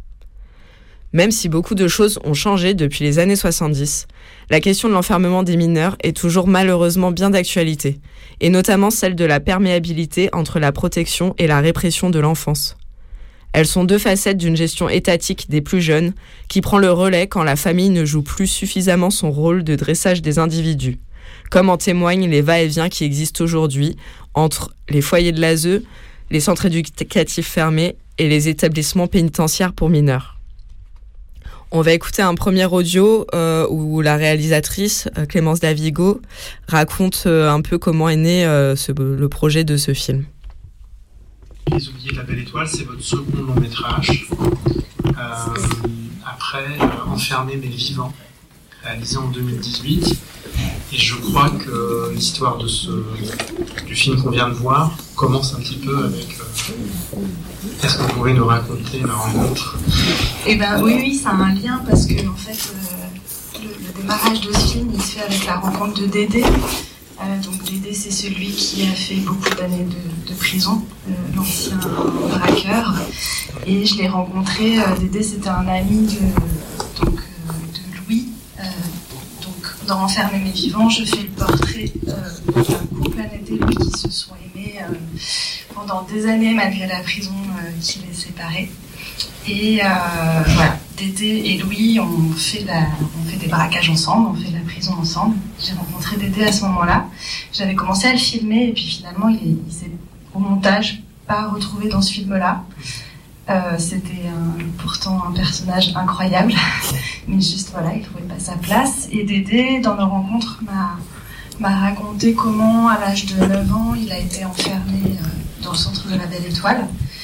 Même si beaucoup de choses ont changé depuis les années 70, la question de l'enfermement des mineurs est toujours malheureusement bien d'actualité, et notamment celle de la perméabilité entre la protection et la répression de l'enfance. Elles sont 2 facettes d'une gestion étatique des plus jeunes qui prend le relais quand la famille ne joue plus suffisamment son rôle de dressage des individus, comme en témoignent les va-et-vient qui existent aujourd'hui entre les foyers de l'ASE, les centres éducatifs fermés et les établissements pénitentiaires pour mineurs. On va écouter un premier audio où la réalisatrice, Clémence Davigo, raconte un peu comment est né le projet de ce film. Les oubliés de la Belle Étoile, c'est votre second long métrage. Après Enfermés mais vivants, réalisé en 2018. Et je crois que l'histoire du film qu'on vient de voir commence un petit peu avec... Est-ce que vous pouvez nous raconter la rencontre ? Eh ben oui, ça a un lien parce que en fait, le démarrage de ce film, il se fait avec la rencontre de Dédé. Donc Dédé, c'est celui qui a fait beaucoup d'années de prison, l'ancien braqueur. Et je l'ai rencontré, Dédé, c'était un ami de Louis. Donc dans Enfermés mais vivants, je fais le portrait d'un couple, Annette et Louis, qui se sont aimés pendant des années malgré la prison qui les séparait. Et voilà, Dédé et Louis ont fait des braquages ensemble, on fait de la prison ensemble. J'ai rencontré Dédé à ce moment-là. J'avais commencé à le filmer et puis finalement il s'est au montage pas retrouvé dans ce film-là. C'était pourtant un personnage incroyable, mais juste voilà, il trouvait pas sa place. Et Dédé, dans nos rencontres, m'a raconté comment, à l'âge de 9 ans, il a été enfermé dans le centre de la Belle Étoile.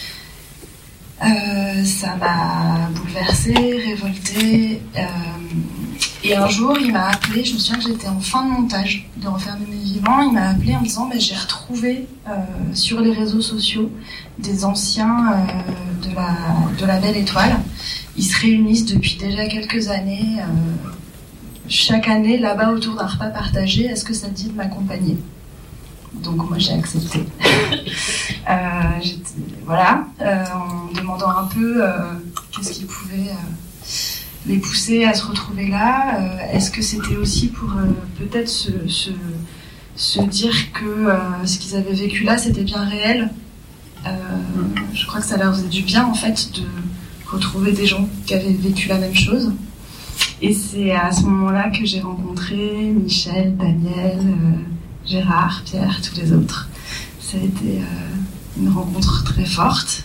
Ça m'a bouleversée, révoltée. Et un jour, il m'a appelé, je me souviens que j'étais en fin de montage de Enfermés mais vivants, il m'a appelé en me disant j'ai retrouvé sur les réseaux sociaux des anciens de la Belle Étoile. Ils se réunissent depuis déjà quelques années, chaque année là-bas autour d'un repas partagé. Est-ce que ça te dit de m'accompagner ? Donc moi j'ai accepté. En demandant un peu qu'est-ce qui pouvait les pousser à se retrouver là. Est-ce que c'était aussi pour peut-être se dire que ce qu'ils avaient vécu là c'était bien réel. Je crois que ça leur faisait du bien en fait de retrouver des gens qui avaient vécu la même chose. Et c'est à ce moment-là que j'ai rencontré Michel, Daniel, Gérard, Pierre, tous les autres. Ça a été une rencontre très forte.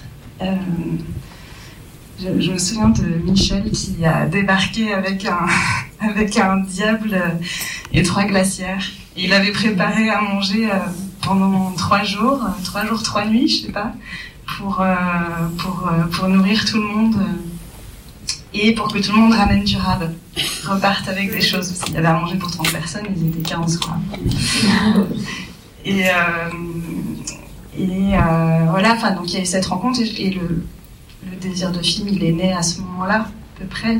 Je me souviens de Michel qui a débarqué avec un diable et 3 glacières. Et il avait préparé à manger pendant 3 jours, 3 nuits, je sais pas, pour nourrir tout le monde et pour que tout le monde ramène du rab, reparte avec des choses. Parce qu'il y avait à manger pour 30 personnes, ils étaient 15, quoi. Et voilà, enfin, donc il y a eu cette rencontre et le désir de film, il est né à ce moment-là, à peu près,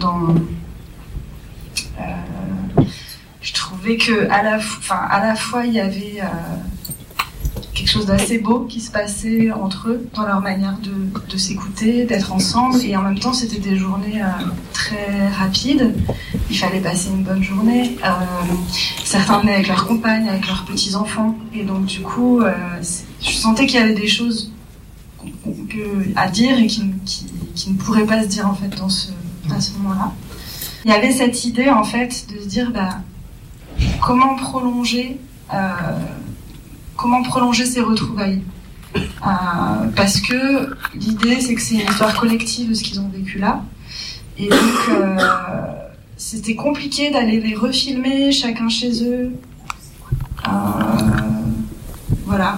je trouvais que à la fois il y avait quelque chose d'assez beau qui se passait entre eux dans leur manière de s'écouter, d'être ensemble, et en même temps c'était des journées très rapides. Il fallait passer une bonne journée. Certains venaient avec leurs compagnes, avec leurs petits enfants, et donc du coup je sentais qu'il y avait des choses à dire et qui ne pourraient pas se dire en fait à ce moment-là. Il y avait cette idée en fait de se dire comment prolonger ces retrouvailles, parce que l'idée c'est que c'est une histoire collective de ce qu'ils ont vécu là, et donc c'était compliqué d'aller les refilmer chacun chez eux, voilà.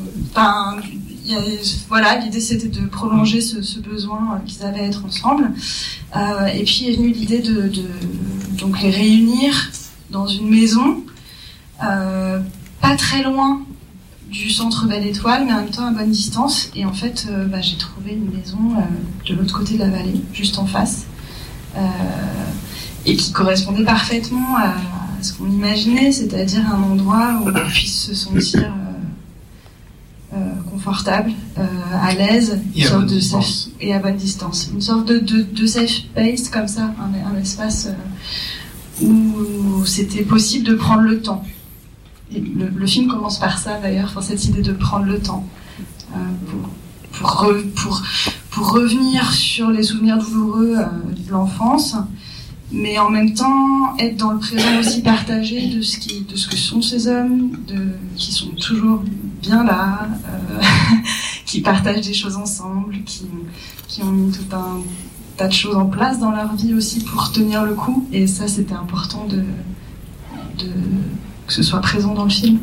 Voilà, l'idée c'était de prolonger ce besoin qu'ils avaient à être ensemble, et puis est venue l'idée de donc les réunir dans une maison pas très loin du centre Belle Étoile, mais en même temps à bonne distance. Et en fait j'ai trouvé une maison de l'autre côté de la vallée, juste en face, et qui correspondait parfaitement à ce qu'on imaginait, c'est-à-dire un endroit où on puisse se sentir confortable, à l'aise, et à bonne distance. Une sorte de safe space comme ça, un espace où c'était possible de prendre le temps. Et le film commence par ça d'ailleurs, cette idée de prendre le temps pour revenir sur les souvenirs douloureux de l'enfance, mais en même temps être dans le présent aussi, partagé de ce que sont ces hommes, qui sont toujours bien là, qui partagent des choses ensemble, qui ont mis tout un tas de choses en place dans leur vie aussi pour tenir le coup. Et ça, c'était important que ce soit présent dans le film.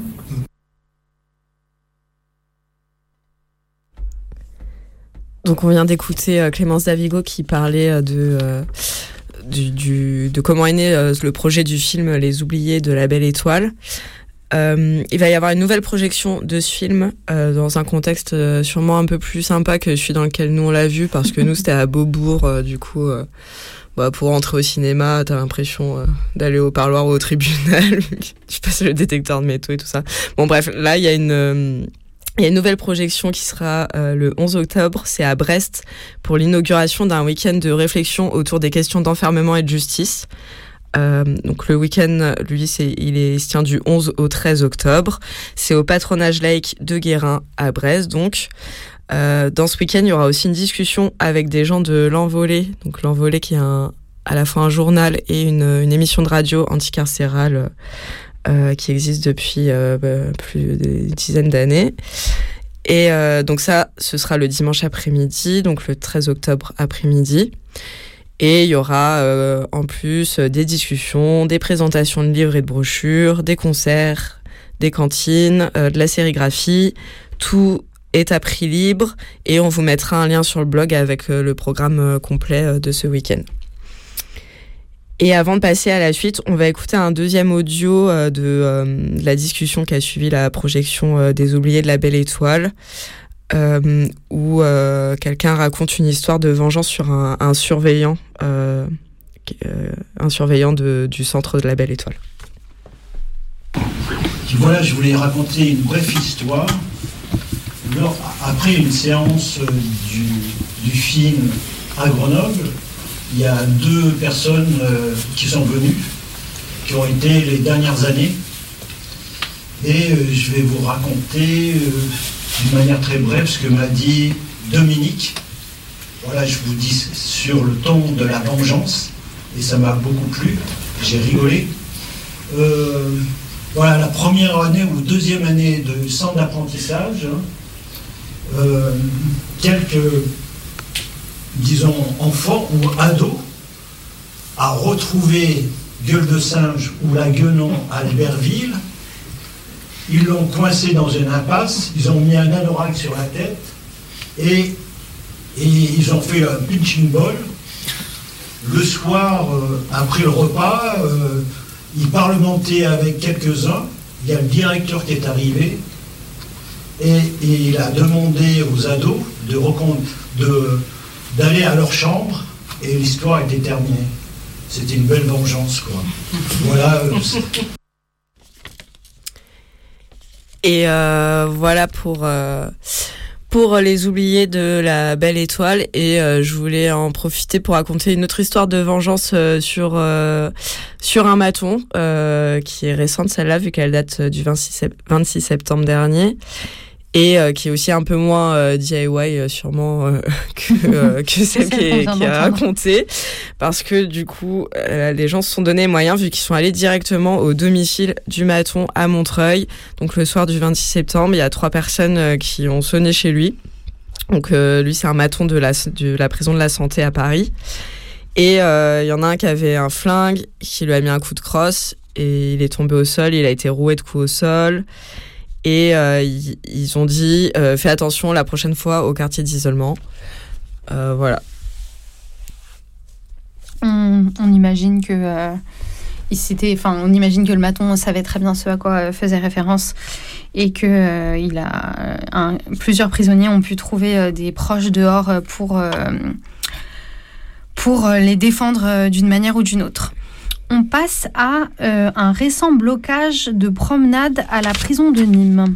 Donc on vient d'écouter Clémence Davigo qui parlait de comment est né le projet du film Les Oubliés de la Belle Étoile. Il va y avoir une nouvelle projection de ce film dans un contexte sûrement un peu plus sympa que celui dans lequel nous on l'a vu, parce que nous c'était à Beaubourg, du coup pour entrer au cinéma t'as l'impression d'aller au parloir ou au tribunal. Je passe le détecteur de métaux et tout ça. Bon bref, là il y a une nouvelle projection qui sera le 11 octobre, c'est à Brest, pour l'inauguration d'un week-end de réflexion autour des questions d'enfermement et de justice. Donc le week-end, lui, il se tient du 11 au 13 octobre. C'est au Patronage Lake de Guérin à Brest. Donc dans ce week-end, il y aura aussi une discussion avec des gens de L'Envolée. Donc L'Envolée qui est à la fois un journal et une émission de radio anticarcérale qui existe depuis plus d'une dizaine d'années. Et donc ça, ce sera le dimanche après-midi, donc le 13 octobre après-midi. Et il y aura en plus des discussions, des présentations de livres et de brochures, des concerts, des cantines, de la sérigraphie. Tout est à prix libre et on vous mettra un lien sur le blog avec le programme complet de ce week-end. Et avant de passer à la suite, on va écouter un deuxième audio de la discussion qui a suivi la projection des Oubliés de la Belle Étoile, où quelqu'un raconte une histoire de vengeance sur un surveillant du centre de la Belle Étoile. Et voilà, je voulais raconter une brève histoire. Après une séance du film à Grenoble, il y a 2 personnes qui sont venues, qui ont été les dernières années. Et je vais vous raconter d'une manière très brève ce que m'a dit Dominique. Voilà, je vous dis sur le ton de la vengeance, et ça m'a beaucoup plu, j'ai rigolé. Voilà, la première année ou deuxième année de centre d'apprentissage, quelques, disons, enfants ou ados à retrouver Gueule de Singe ou la Guenon à Albertville. Ils l'ont coincé dans une impasse, ils ont mis un anorak sur la tête et ils ont fait un punching ball. Le soir, après le repas, ils parlementaient avec quelques-uns. Il y a le directeur qui est arrivé et il a demandé aux ados d'aller à leur chambre et l'histoire était terminée. C'était une belle vengeance, quoi. Voilà. Et voilà pour les oubliés de la Belle Étoile. Et je voulais en profiter pour raconter une autre histoire de vengeance sur un maton qui est récente, celle-là, vu qu'elle date du 26 septembre dernier. Et qui est aussi un peu moins DIY sûrement que celle qui est racontée, parce que du coup les gens se sont donné moyens, vu qu'ils sont allés directement au domicile du maton à Montreuil. Donc le soir du 26 septembre, il y a 3 personnes qui ont sonné chez lui. Donc lui, c'est un maton de la prison de la Santé à Paris. Et il y en a un qui avait un flingue, qui lui a mis un coup de crosse et il est tombé au sol, il a été roué de coups au sol. Et ils ont dit fais attention la prochaine fois au quartier d'isolement. Voilà. On imagine que on imagine que le maton savait très bien ce à quoi faisait référence et que plusieurs prisonniers ont pu trouver des proches dehors pour les défendre d'une manière ou d'une autre. On passe à un récent blocage de promenade à la prison de Nîmes.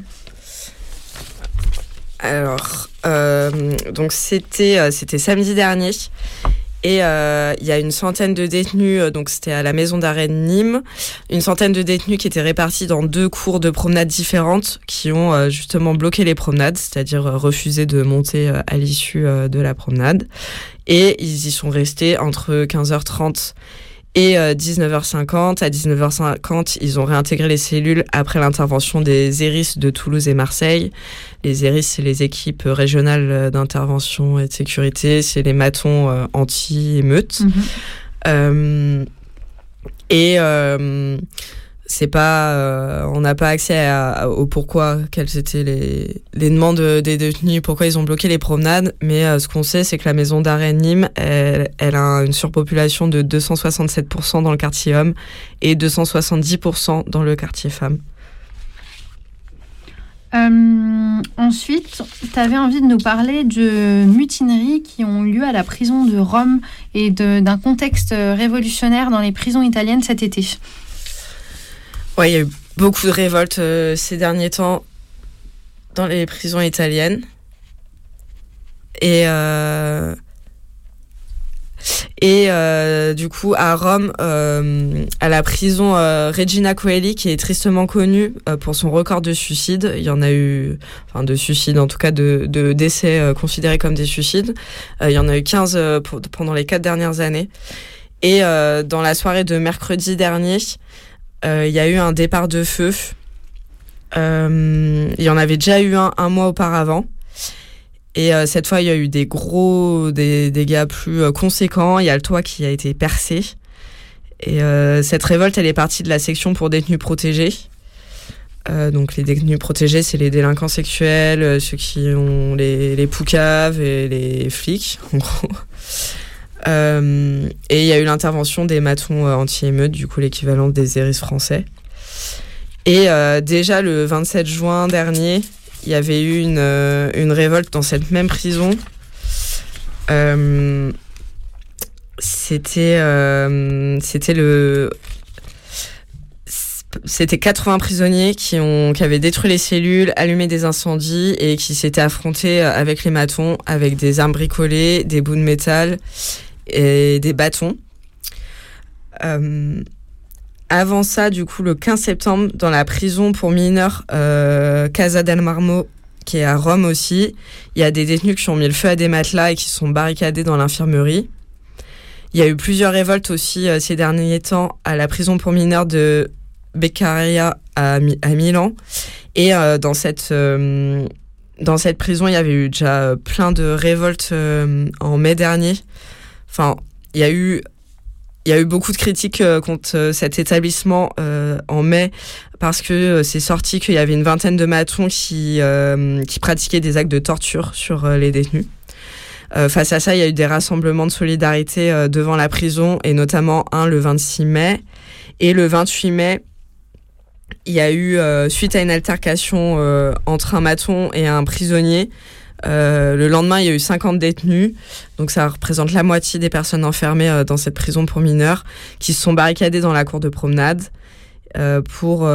Alors, donc c'était samedi dernier. Et il y a une centaine de détenus, donc c'était à la maison d'arrêt de Nîmes, une centaine de détenus qui étaient répartis dans 2 cours de promenade différentes qui ont justement bloqué les promenades, c'est-à-dire refusé de monter à l'issue de la promenade. Et ils y sont restés entre 15h30 et 19h50. À 19h50, ils ont réintégré les cellules après l'intervention des ERIS de Toulouse et Marseille. Les ERIS, c'est les équipes régionales d'intervention et de sécurité. C'est les matons anti-émeutes. C'est pas, on n'a pas accès au pourquoi, quelles étaient les demandes des détenus, pourquoi ils ont bloqué les promenades. Mais ce qu'on sait, c'est que la maison d'arrêt de Nîmes, elle a une surpopulation de 267% dans le quartier homme et 270% dans le quartier femme. Ensuite, tu avais envie de nous parler de mutineries qui ont lieu à la prison de Rome et d'un contexte révolutionnaire dans les prisons italiennes cet été. Ouais, il y a eu beaucoup de révoltes ces derniers temps dans les prisons italiennes. Et du coup, à Rome, à la prison Regina Coeli, qui est tristement connue pour son record de suicides. Il y en a eu, enfin de suicides, en tout cas de décès considérés comme des suicides. Il y en a eu 15 pendant les 4 dernières années. Et dans la soirée de mercredi dernier, il y a eu un départ de feu. Il y en avait déjà eu un mois auparavant. Et cette fois, il y a eu des dégâts plus conséquents. Il y a le toit qui a été percé. Et cette révolte, elle est partie de la section pour détenus protégés. Donc les détenus protégés, c'est les délinquants sexuels, ceux qui ont les poucaves et les flics, en gros. Et il y a eu l'intervention des matons anti-émeutes, du coup l'équivalent des ERIS français. Et déjà le 27 juin dernier, il y avait eu une révolte dans cette même prison. C'était 80 prisonniers qui avaient détruit les cellules, allumé des incendies et qui s'étaient affrontés avec les matons, avec des armes bricolées, des bouts de métal et des bâtons. Avant ça, du coup, le 15 septembre, dans la prison pour mineurs Casa del Marmo, qui est à Rome aussi, il y a des détenus qui ont mis le feu à des matelas et qui sont barricadés dans l'infirmerie. Il y a eu plusieurs révoltes aussi ces derniers temps à la prison pour mineurs de Beccaria à Milan. Et dans cette dans cette prison, il y avait eu déjà plein de révoltes en mai dernier. Enfin, il y a eu beaucoup de critiques contre cet établissement en mai parce que c'est sorti qu'il y avait une vingtaine de matons qui pratiquaient des actes de torture sur les détenus. Face à ça, il y a eu des rassemblements de solidarité devant la prison et notamment un le 26 mai. Et le 28 mai, il y a eu, suite à une altercation entre un maton et un prisonnier, le lendemain, il y a eu 50 détenus, donc ça représente la moitié des personnes enfermées dans cette prison pour mineurs, qui se sont barricadées dans la cour de promenade pour...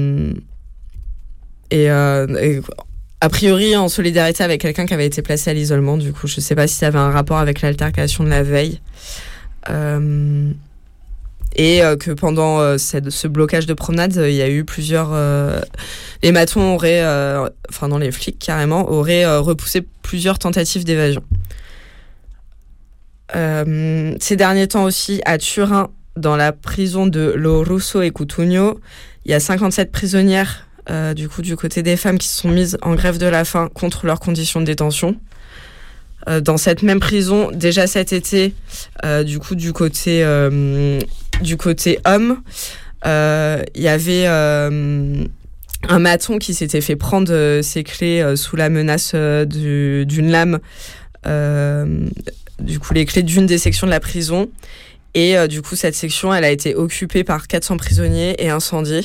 a priori en solidarité avec quelqu'un qui avait été placé à l'isolement. Du coup, je ne sais pas si ça avait un rapport avec l'altercation de la veille. Et que pendant ce blocage de promenade, il y a eu plusieurs... les matons auraient, dans les flics carrément, auraient repoussé plusieurs tentatives d'évasion. Ces derniers temps aussi, à Turin, dans la prison de Lo Russo et Cutugno, il y a 57 prisonnières, du côté des femmes qui se sont mises en grève de la faim contre leurs conditions de détention. Dans cette même prison, déjà cet été, du côté homme, il y avait un maton qui s'était fait prendre ses clés sous la menace d'une lame, les clés d'une des sections de la prison. Et cette section, elle a été occupée par 400 prisonniers et incendiée.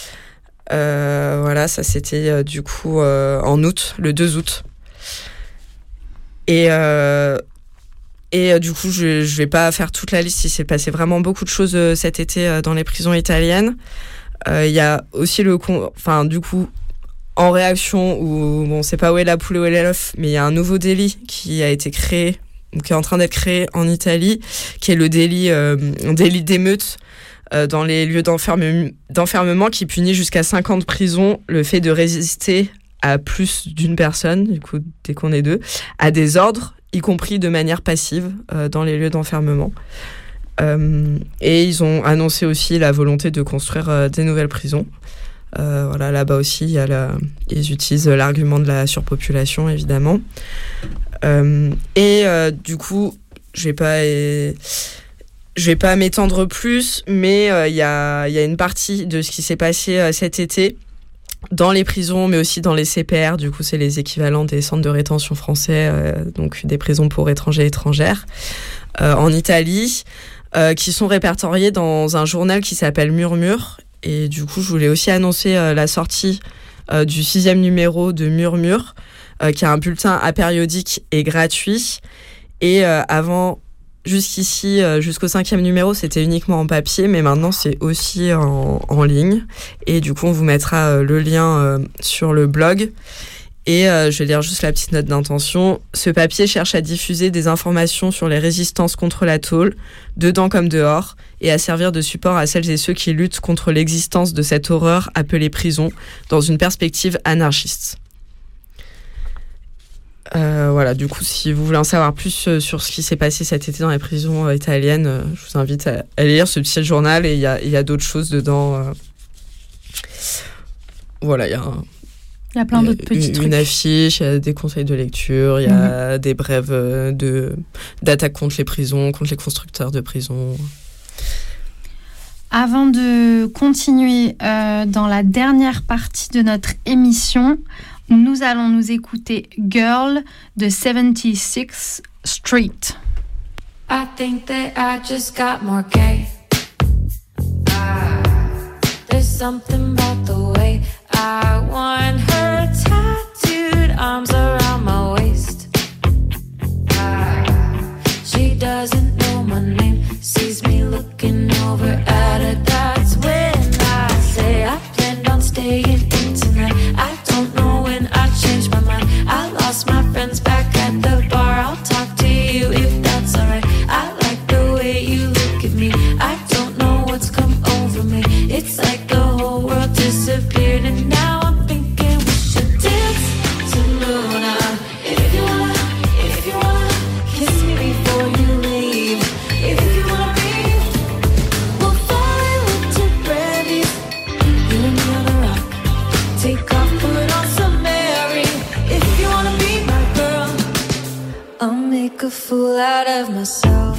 Ça c'était en août, le 2 août. Et je vais pas faire toute la liste. Il s'est passé vraiment beaucoup de choses cet été dans les prisons italiennes. Il y a aussi en réaction, où on sait pas où est la poule et où est l'œuf, mais il y a un nouveau délit qui a été créé, qui est en train d'être créé en Italie, qui est le délit d'émeute dans les lieux d'enfermement, qui punit jusqu'à 5 ans de prison le fait de résister à plus d'une personne, dès qu'on est deux, à des ordres, y compris de manière passive, dans les lieux d'enfermement. Et ils ont annoncé aussi la volonté de construire des nouvelles prisons. Là-bas aussi, ils utilisent l'argument de la surpopulation, évidemment. Je vais pas m'étendre plus, mais il y a une partie de ce qui s'est passé cet été dans les prisons, mais aussi dans les CPR. Du coup, c'est les équivalents des centres de rétention français, donc des prisons pour étrangers et étrangères, en Italie, qui sont répertoriés dans un journal qui s'appelle Murmure. Et du coup, je voulais aussi annoncer la sortie du 6e numéro de Murmure, qui est un bulletin apériodique et gratuit. Et jusqu'ici, jusqu'au 5e numéro, c'était uniquement en papier, mais maintenant c'est aussi en ligne. Et du coup, on vous mettra le lien sur le blog. Et je vais lire juste la petite note d'intention. Ce papier cherche à diffuser des informations sur les résistances contre la tôle, dedans comme dehors, et à servir de support à celles et ceux qui luttent contre l'existence de cette horreur appelée prison, dans une perspective anarchiste. Du coup, si vous voulez en savoir plus sur ce qui s'est passé cet été dans les prisons italiennes, je vous invite à lire ce petit journal, et il y a d'autres choses dedans. Il y a plein d'autres petits trucs. Une affiche, il y a des conseils de lecture, il y a des brèves d'attaques contre les prisons, contre les constructeurs de prisons. Avant de continuer dans la dernière partie de notre émission, nous allons nous écouter Girl de 76 Street. I think that I just got more gay. There's something about the way I want her tattooed arms around my waist. She doesn't know my name, sees me looking over at her. That's when I say I planned on staying in tonight. I don't know when I changed my mind. I lost my friends back at the bar. I'll talk to you if that's alright. I like the way you look at me. I don't know what's come over me. It's like the whole world disappeared, and now I'm thinking, out of myself.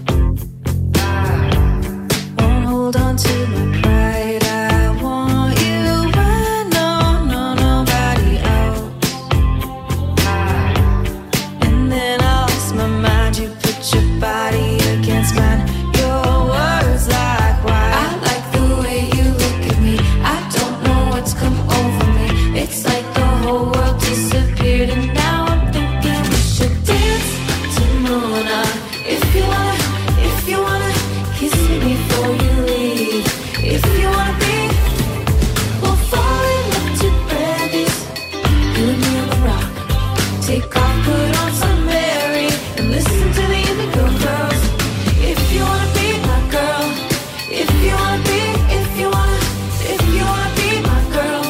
Won't hold on to my pride. I want you and no, nobody else. And then I lost my mind. You put your body against mine. Your words like why. I like the way you look at me. I don't know what's come over me. It's like the whole world disappeared and now I'm thinking we should dance to Mona. If you wanna kiss me before you leave. If you wanna be, we'll fall in love to brandies. You and me on the rock. Take off, put on some Mary and listen to the Indigo Girls. If you wanna be my girl, if you wanna be, if you wanna be my girl.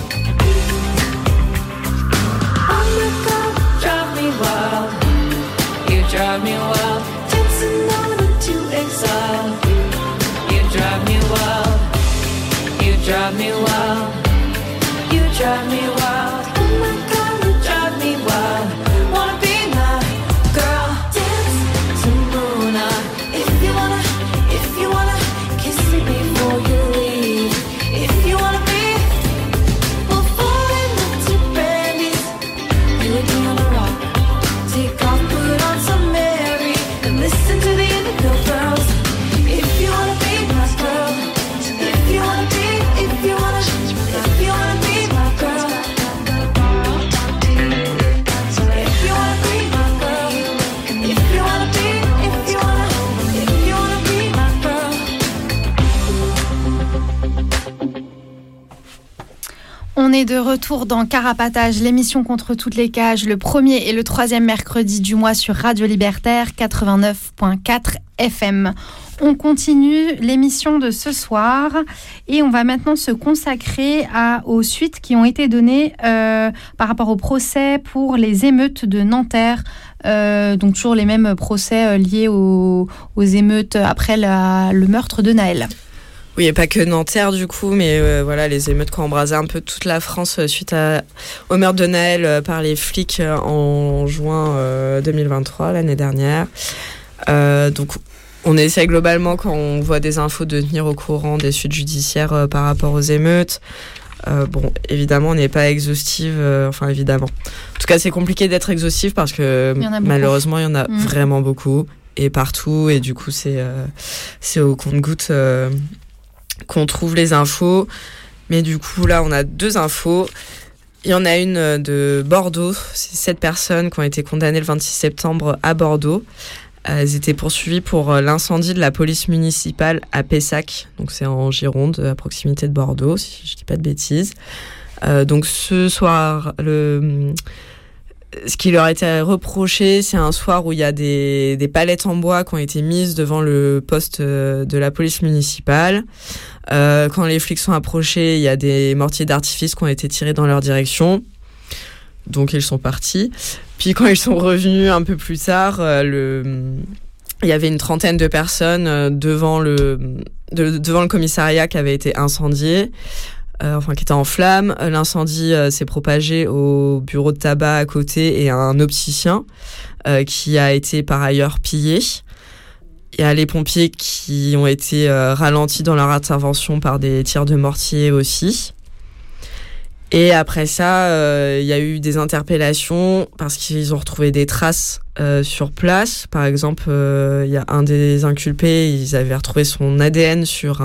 Oh my God, drive me wild. You drive me wild, dancing on into exile. You drive me wild. You drive me wild. You drive me wild. Oh my God, you drive me wild. Wanna be my girl, dance to Mona. If you wanna kiss me before you leave. If you wanna be, we'll fall in love to brandies. You and me on the rock. Take off, put on some Mary and listen to the Indigo Girls. If you wanna be my girl, if you wanna be, if you wanna be my girl. If you wanna be my girl, if you wanna be, if you wanna be my girl. On est de retour dans Carapatage, l'émission contre toutes les cages, le premier et le troisième mercredi du mois sur Radio Libertaire 89.4 FM. On continue l'émission de ce soir et on va maintenant se consacrer aux suites qui ont été données par rapport au procès pour les émeutes de Nanterre. Donc toujours les mêmes procès liés aux émeutes après le meurtre de Naël. Oui, et pas que Nanterre du coup, mais voilà, les émeutes qui ont embrasé un peu toute la France suite au meurtre de Naël par les flics en juin 2023, l'année dernière. Donc on essaie globalement, quand on voit des infos, de tenir au courant des suites judiciaires par rapport aux émeutes. Bon, évidemment, on n'est pas exhaustive, évidemment. En tout cas, c'est compliqué d'être exhaustif parce que malheureusement, il y en a vraiment beaucoup et partout. Et du coup, c'est au compte-gouttes qu'on trouve les infos. Mais du coup, là, on a 2 infos. Il y en a une de Bordeaux. C'est 7 personnes qui ont été condamnées le 26 septembre à Bordeaux. Elles étaient poursuivies pour l'incendie de la police municipale à Pessac. Donc c'est en Gironde, à proximité de Bordeaux, si je dis pas de bêtises. Donc ce soir, ce qui leur a été reproché, c'est un soir où il y a des palettes en bois qui ont été mises devant le poste de la police municipale. Quand les flics sont approchés, il y a des mortiers d'artifice qui ont été tirés dans leur direction. Donc ils sont partis. Puis quand ils sont revenus un peu plus tard, il y avait une trentaine de personnes devant le commissariat qui avait été incendié, qui était en flammes. L'incendie s'est propagé au bureau de tabac à côté et à un opticien qui a été par ailleurs pillé. Il y a les pompiers qui ont été ralentis dans leur intervention par des tirs de mortier aussi. Et après ça, il y a eu des interpellations parce qu'ils ont retrouvé des traces sur place. Par exemple, il y a un des inculpés, ils avaient retrouvé son ADN sur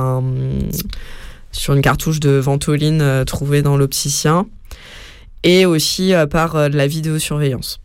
une cartouche de ventoline trouvée dans l'opticien. Et aussi par de la vidéosurveillance.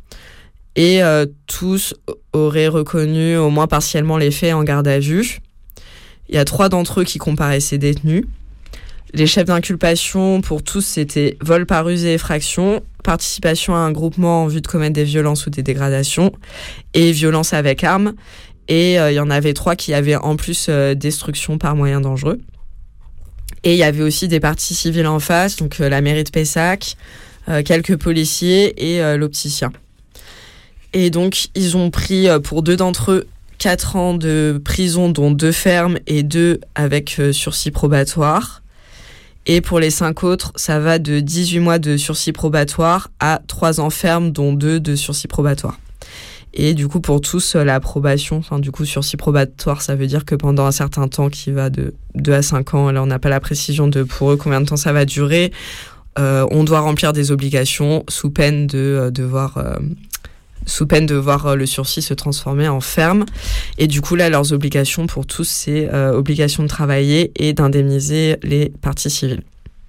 Et tous auraient reconnu au moins partiellement les faits en garde à vue. Il y a 3 d'entre eux qui comparaissaient détenus. Les chefs d'inculpation, pour tous, c'était vol par ruse et effraction, participation à un groupement en vue de commettre des violences ou des dégradations, et violence avec arme. Et il y en avait 3 qui avaient en plus destruction par moyen dangereux. Et il y avait aussi des parties civiles en face, donc la mairie de Pessac, quelques policiers et l'opticien. Et donc, ils ont pris pour 2 d'entre eux 4 ans de prison, dont 2 fermes et 2 avec sursis probatoire. Et pour les 5 autres, ça va de 18 mois de sursis probatoire à 3 ans ferme, dont 2 de sursis probatoire. Et du coup, pour tous, l'approbation, sursis probatoire, ça veut dire que pendant un certain temps qui va de 2 à 5 ans, là on n'a pas la précision de pour eux combien de temps ça va durer, on doit remplir des obligations sous peine de voir le sursis se transformer en ferme. Et du coup, là, leurs obligations pour tous, c'est obligation de travailler et d'indemniser les parties civiles.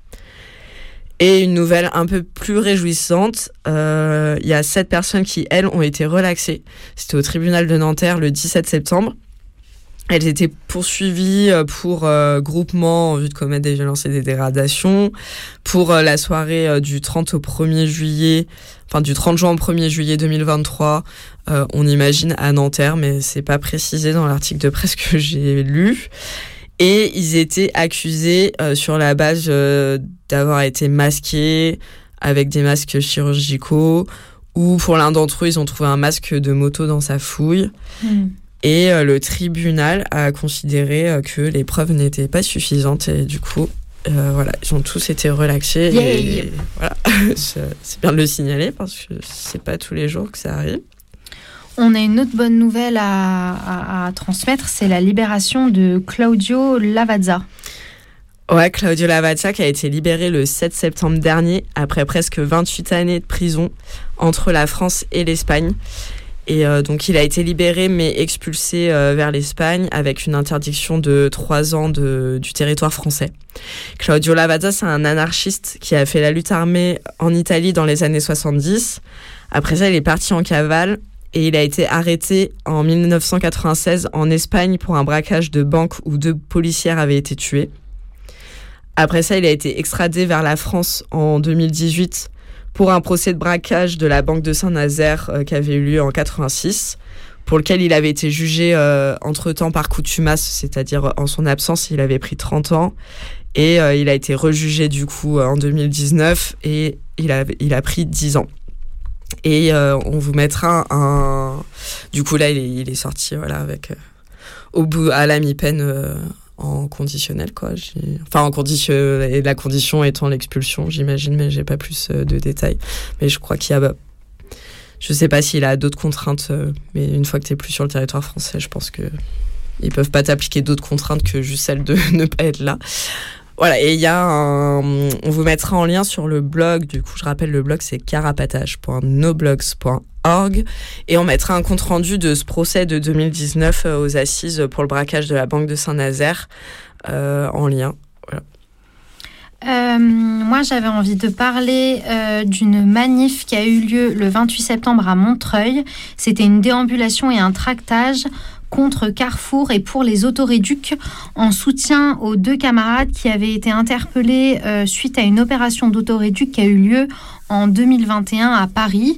Et une nouvelle un peu plus réjouissante, il y a 7 personnes qui, elles, ont été relaxées. C'était au tribunal de Nanterre le 17 septembre. Elles étaient poursuivies pour groupement en vue de commettre des violences et des dégradations, pour la soirée du 30 au 1er juillet, du 30 juin au 1er juillet 2023, on imagine à Nanterre, mais c'est pas précisé dans l'article de presse que j'ai lu. Et ils étaient accusés sur la base d'avoir été masqués avec des masques chirurgicaux, ou pour l'un d'entre eux, ils ont trouvé un masque de moto dans sa fouille. Et le tribunal a considéré que les preuves n'étaient pas suffisantes et du coup, ils ont tous été relaxés. Et voilà, c'est bien de le signaler parce que c'est pas tous les jours que ça arrive. On a une autre bonne nouvelle à transmettre, c'est la libération de Claudio Lavazza. Ouais, Claudio Lavazza qui a été libéré le 7 septembre dernier après presque 28 années de prison entre la France et l'Espagne. Et donc il a été libéré mais expulsé vers l'Espagne avec une interdiction de 3 ans du territoire français. Claudio Lavazza, c'est un anarchiste qui a fait la lutte armée en Italie dans les années 70. Après ça, il est parti en cavale et il a été arrêté en 1996 en Espagne pour un braquage de banque où 2 policières avaient été tuées. Après ça, il a été extradé vers la France en 2018 pour un procès de braquage de la banque de Saint-Nazaire qui avait eu lieu en 86, pour lequel il avait été jugé entre-temps par contumace, c'est-à-dire en son absence, il avait pris 30 ans. Et il a été rejugé du coup en 2019 et il a pris 10 ans. Et on vous mettra du coup là il est sorti avec au bout à la mi-peine en conditionnel quoi. En condition, et la condition étant l'expulsion j'imagine, mais j'ai pas plus de détails. Mais je crois qu'il y a je sais pas s'il a d'autres contraintes, mais une fois que t'es plus sur le territoire français, je pense que ils peuvent pas t'appliquer d'autres contraintes que juste celle de ne pas être là. Voilà, et il y a on vous mettra en lien sur le blog, du coup je rappelle le blog c'est carapatage.noblogs.org, et on mettra un compte rendu de ce procès de 2019 aux assises pour le braquage de la banque de Saint-Nazaire en lien. Voilà. Moi j'avais envie de parler d'une manif qui a eu lieu le 28 septembre à Montreuil. C'était une déambulation et un tractage contre Carrefour et pour les autoréducs en soutien aux 2 camarades qui avaient été interpellés suite à une opération d'autoréduc qui a eu lieu en 2021 à Paris.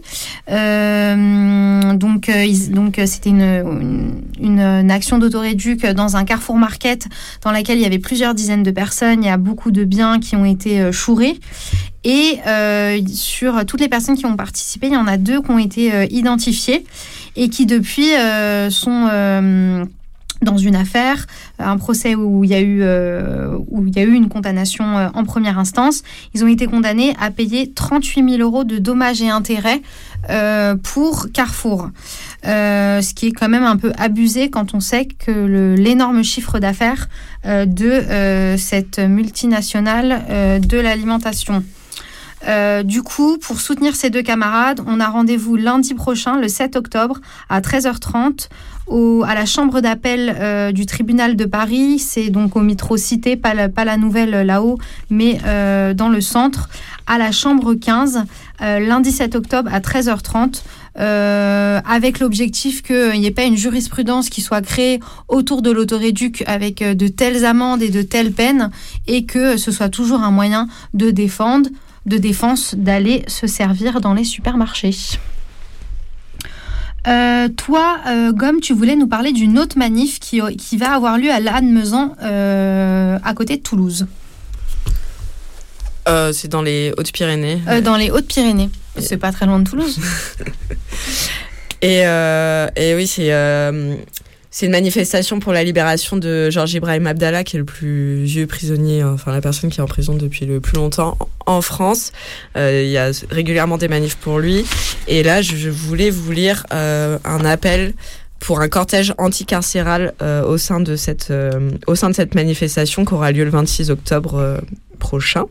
Donc c'était une action d'autoréduc dans un Carrefour Market dans laquelle il y avait plusieurs dizaines de personnes. Il y a beaucoup de biens qui ont été chourés. Et sur toutes les personnes qui ont participé, il y en a 2 qui ont été identifiées et qui depuis sont dans une affaire, un procès où il y a eu une condamnation en première instance. Ils ont été condamnés à payer 38 000 € de dommages et intérêts pour Carrefour. Ce qui est quand même un peu abusé quand on sait que l'énorme chiffre d'affaires de cette multinationale de l'alimentation. Du coup, pour soutenir ces 2 camarades, on a rendez-vous lundi prochain, le 7 octobre, à 13h30, à la chambre d'appel du tribunal de Paris. C'est donc au métro Cité, pas la nouvelle là-haut, mais dans le centre, à la chambre 15, lundi 7 octobre à 13h30. Avec l'objectif qu'il n'y ait pas une jurisprudence qui soit créée autour de l'autoréduc avec de telles amendes et de telles peines, et que ce soit toujours un moyen de défense d'aller se servir dans les supermarchés. Toi, Gomme, tu voulais nous parler d'une autre manif qui va avoir lieu à Lannemezan, à côté de Toulouse. C'est dans les Hautes-Pyrénées. Dans les Hautes-Pyrénées. C'est pas très loin de Toulouse. et oui, C'est une manifestation pour la libération de Georges Ibrahim Abdallah, qui est le plus vieux prisonnier, enfin la personne qui est en prison depuis le plus longtemps en France. Il y a régulièrement des manifs pour lui. Et là, je voulais vous lire un appel pour un cortège anticarcéral au sein de cette manifestation qui aura lieu le 26 octobre prochain.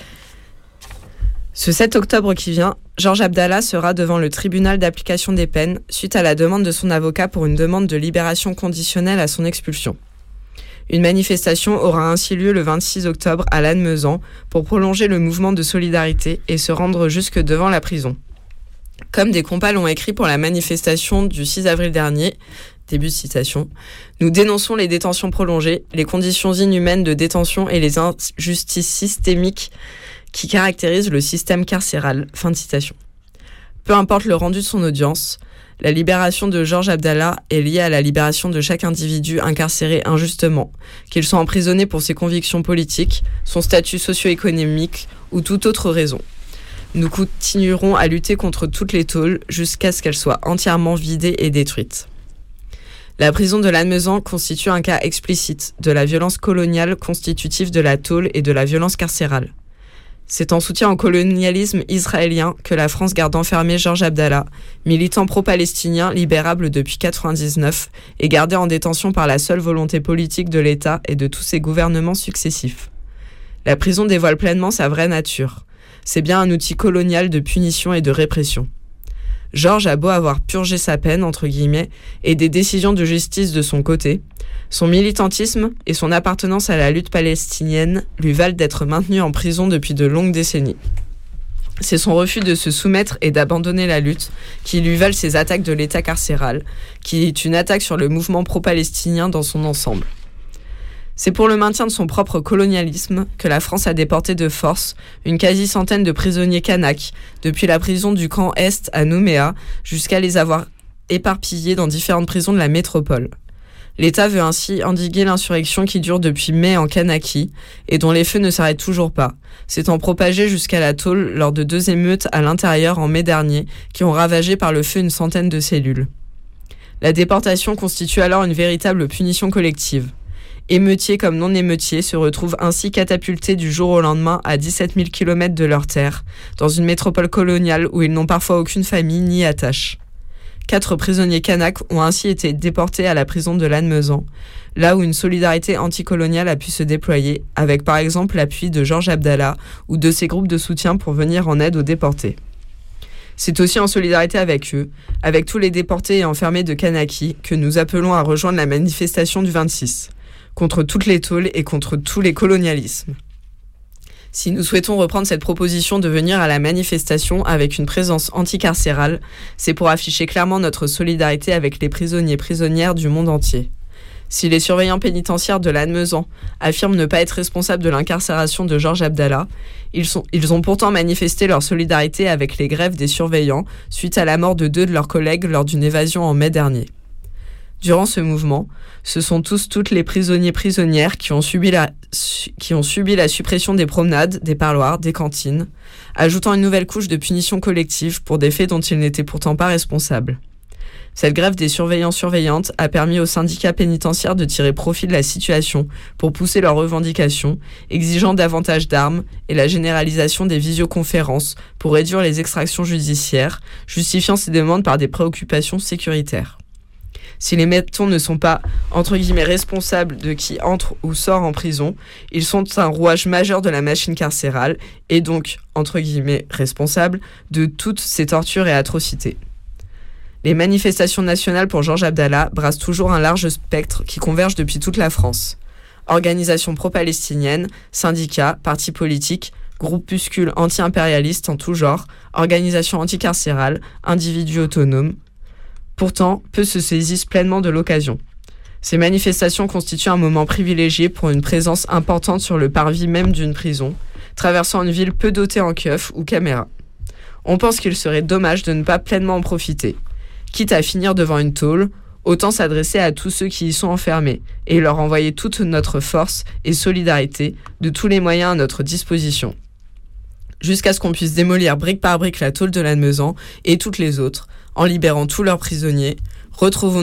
Ce 7 octobre qui vient, Georges Abdallah sera devant le tribunal d'application des peines suite à la demande de son avocat pour une demande de libération conditionnelle à son expulsion. Une manifestation aura ainsi lieu le 26 octobre à Lannemezan pour prolonger le mouvement de solidarité et se rendre jusque devant la prison. Comme des compas l'ont écrit pour la manifestation du 6 avril dernier, début de citation, « Nous dénonçons les détentions prolongées, les conditions inhumaines de détention et les injustices systémiques qui caractérise le système carcéral. » Fin de citation. Peu importe le rendu de son audience, la libération de Georges Abdallah est liée à la libération de chaque individu incarcéré injustement, qu'il soit emprisonné pour ses convictions politiques, son statut socio-économique ou toute autre raison. Nous continuerons à lutter contre toutes les tôles jusqu'à ce qu'elles soient entièrement vidées et détruites. La prison de Lannemezan constitue un cas explicite de la violence coloniale constitutive de la tôle et de la violence carcérale. C'est en soutien au colonialisme israélien que la France garde enfermé Georges Abdallah, militant pro-palestinien libérable depuis 1999 et gardé en détention par la seule volonté politique de l'État et de tous ses gouvernements successifs. La prison dévoile pleinement sa vraie nature. C'est bien un outil colonial de punition et de répression. Georges a beau avoir purgé sa peine, entre guillemets, et des décisions de justice de son côté, son militantisme et son appartenance à la lutte palestinienne lui valent d'être maintenu en prison depuis de longues décennies. C'est son refus de se soumettre et d'abandonner la lutte qui lui valent ces attaques de l'État carcéral, qui est une attaque sur le mouvement pro-palestinien dans son ensemble. C'est pour le maintien de son propre colonialisme que la France a déporté de force une quasi-centaine de prisonniers kanaks, depuis la prison du camp Est à Nouméa, jusqu'à les avoir éparpillés dans différentes prisons de la métropole. L'État veut ainsi endiguer l'insurrection qui dure depuis mai en Kanaki et dont les feux ne s'arrêtent toujours pas, s'étant propagée jusqu'à la tôle lors de 2 émeutes à l'intérieur en mai dernier qui ont ravagé par le feu une centaine de cellules. La déportation constitue alors une véritable punition collective. Émeutiers comme non-émeutiers se retrouvent ainsi catapultés du jour au lendemain à 17 000 km de leur terre, dans une métropole coloniale où ils n'ont parfois aucune famille ni attache. 4 prisonniers kanaks ont ainsi été déportés à la prison de Lannemezan, là où une solidarité anticoloniale a pu se déployer, avec par exemple l'appui de Georges Abdallah ou de ses groupes de soutien pour venir en aide aux déportés. C'est aussi en solidarité avec eux, avec tous les déportés et enfermés de Kanaki, que nous appelons à rejoindre la manifestation du 26, contre toutes les tôles et contre tous les colonialismes. Si nous souhaitons reprendre cette proposition de venir à la manifestation avec une présence anticarcérale, c'est pour afficher clairement notre solidarité avec les prisonniers-prisonnières du monde entier. Si les surveillants pénitentiaires de Lannemezan affirment ne pas être responsables de l'incarcération de Georges Abdallah, ils ont pourtant manifesté leur solidarité avec les grèves des surveillants suite à la mort de 2 de leurs collègues lors d'une évasion en mai dernier. Durant ce mouvement, ce sont toutes les prisonnières qui ont subi la suppression des promenades, des parloirs, des cantines, ajoutant une nouvelle couche de punition collective pour des faits dont ils n'étaient pourtant pas responsables. Cette grève des surveillants-surveillantes a permis aux syndicats pénitentiaires de tirer profit de la situation pour pousser leurs revendications, exigeant davantage d'armes et la généralisation des visioconférences pour réduire les extractions judiciaires, justifiant ces demandes par des préoccupations sécuritaires. Si les médecins ne sont pas, entre guillemets, responsables de qui entre ou sort en prison, ils sont un rouage majeur de la machine carcérale et donc, entre guillemets, responsables de toutes ces tortures et atrocités. Les manifestations nationales pour Georges Abdallah brassent toujours un large spectre qui converge depuis toute la France. Organisations pro-palestiniennes, syndicats, partis politiques, groupuscules anti-impérialistes en tout genre, organisations anticarcérales, individus autonomes. Pourtant, peu se saisissent pleinement de l'occasion. Ces manifestations constituent un moment privilégié pour une présence importante sur le parvis même d'une prison, traversant une ville peu dotée en keufs ou caméras. On pense qu'il serait dommage de ne pas pleinement en profiter. Quitte à finir devant une tôle, autant s'adresser à tous ceux qui y sont enfermés et leur envoyer toute notre force et solidarité de tous les moyens à notre disposition. Jusqu'à ce qu'on puisse démolir brique par brique la tôle de Lannemezan et toutes les autres, en libérant tous leurs prisonniers, retrouvons-nous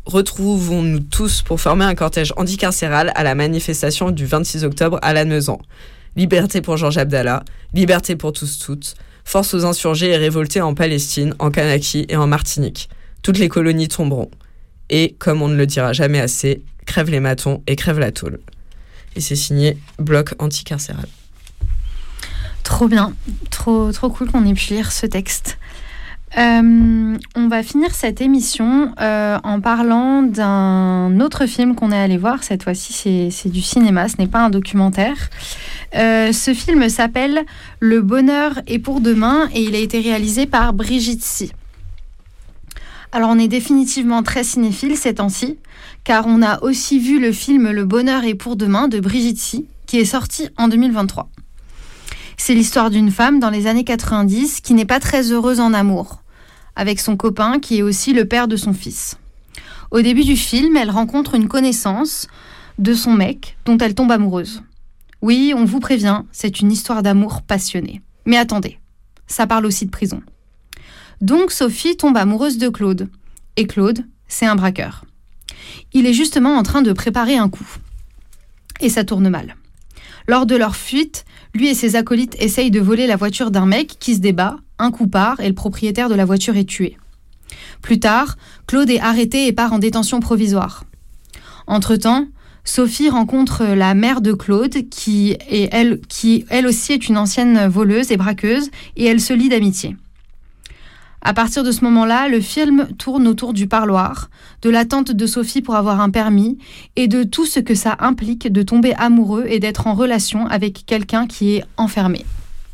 retrouvons-nous tous pour former un cortège anticarcéral à la manifestation du 26 octobre à Lannemezan. Liberté pour Georges Abdallah, liberté pour tous toutes, force aux insurgés et révoltés en Palestine, en Kanaki et en Martinique. Toutes les colonies tomberont. Et, comme on ne le dira jamais assez, crève les matons et crève la tôle. Et c'est signé Bloc anticarcéral. Trop bien, trop cool qu'on ait pu lire ce texte. On va finir cette émission en parlant d'un autre film qu'on est allé voir. Cette fois-ci, c'est du cinéma, ce n'est pas un documentaire. Ce film s'appelle Le bonheur est pour demain et il a été réalisé par Brigitte Si. Alors on est définitivement très cinéphile ces temps-ci, car on a aussi vu le film Le bonheur est pour demain de Brigitte Si, qui est sorti en 2023. C'est l'histoire d'une femme dans les années 90 qui n'est pas très heureuse en amour, avec son copain qui est aussi le père de son fils. Au début du film, elle rencontre une connaissance de son mec dont elle tombe amoureuse. Oui, on vous prévient, c'est une histoire d'amour passionnée. Mais attendez, ça parle aussi de prison. Donc Sophie tombe amoureuse de Claude. Et Claude, c'est un braqueur. Il est justement en train de préparer un coup. Et ça tourne mal. Lors de leur fuite, lui et ses acolytes essayent de voler la voiture d'un mec qui se débat, un coup part et le propriétaire de la voiture est tué. Plus tard, Claude est arrêté et part en détention provisoire. Entre-temps, Sophie rencontre la mère de Claude qui elle aussi est une ancienne voleuse et braqueuse et elle se lie d'amitié. À partir de ce moment-là, le film tourne autour du parloir, de l'attente de Sophie pour avoir un permis et de tout ce que ça implique de tomber amoureux et d'être en relation avec quelqu'un qui est enfermé.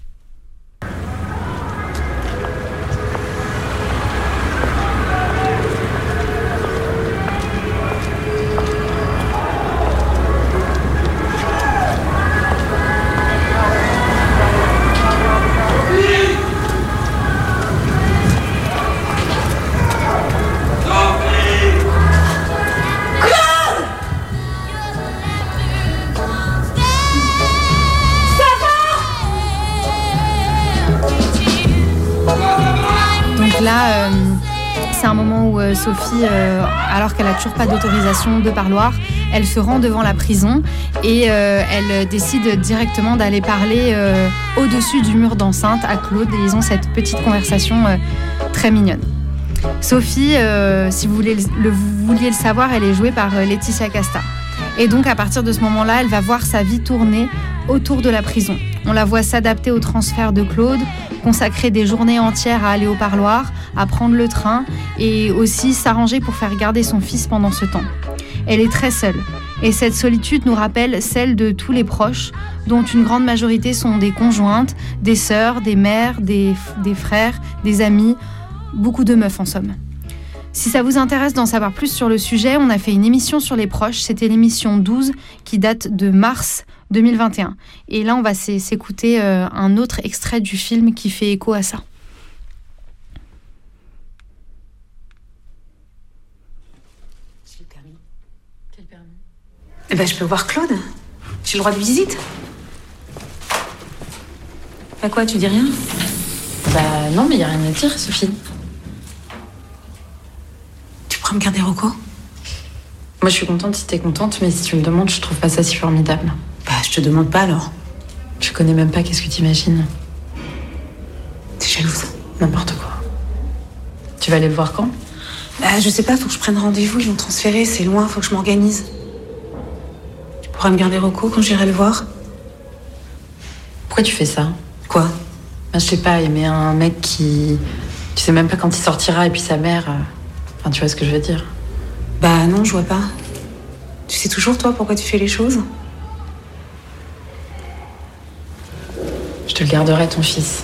Là, c'est un moment où Sophie, alors qu'elle n'a toujours pas d'autorisation de parloir, elle se rend devant la prison et elle décide directement d'aller parler au-dessus du mur d'enceinte à Claude et ils ont cette petite conversation très mignonne. Sophie, si vous vouliez le savoir, elle est jouée par Laetitia Casta. Et donc à partir de ce moment-là, elle va voir sa vie tourner autour de la prison. On la voit s'adapter au transfert de Claude, consacrer des journées entières à aller au parloir, à prendre le train et aussi s'arranger pour faire garder son fils pendant ce temps. Elle est très seule et cette solitude nous rappelle celle de tous les proches dont une grande majorité sont des conjointes, des sœurs, des mères, des frères, des amis, beaucoup de meufs en somme. Si ça vous intéresse d'en savoir plus sur le sujet, on a fait une émission sur les proches, c'était l'émission 12 qui date de mars 2021. Et là, on va s'écouter un autre extrait du film qui fait écho à ça. J'ai le permis. Quel permis ? Eh ben, je peux voir Claude. J'ai le droit de visite. Bah quoi, tu dis rien ? Bah non, mais y a rien à dire, Sophie. Tu pourras me garder Rocco ? Moi, je suis contente si t'es contente, mais si tu me demandes, je trouve pas ça si formidable. Bah, je te demande pas alors. Je connais même pas qu'est-ce que t'imagines. T'es jalouse. N'importe quoi. Tu vas aller le voir quand ? Bah, je sais pas, faut que je prenne rendez-vous, ils l'ont transféré, c'est loin, faut que je m'organise. Tu pourras me garder Rocco quand j'irai le voir ? Pourquoi tu fais ça ? Quoi ? Bah, je sais pas, aimer un mec qui... Tu sais même pas quand il sortira, et puis sa mère... Enfin, tu vois ce que je veux dire ? Bah non, je vois pas. Tu sais toujours, toi, pourquoi tu fais les choses ? Je te le garderai, ton fils.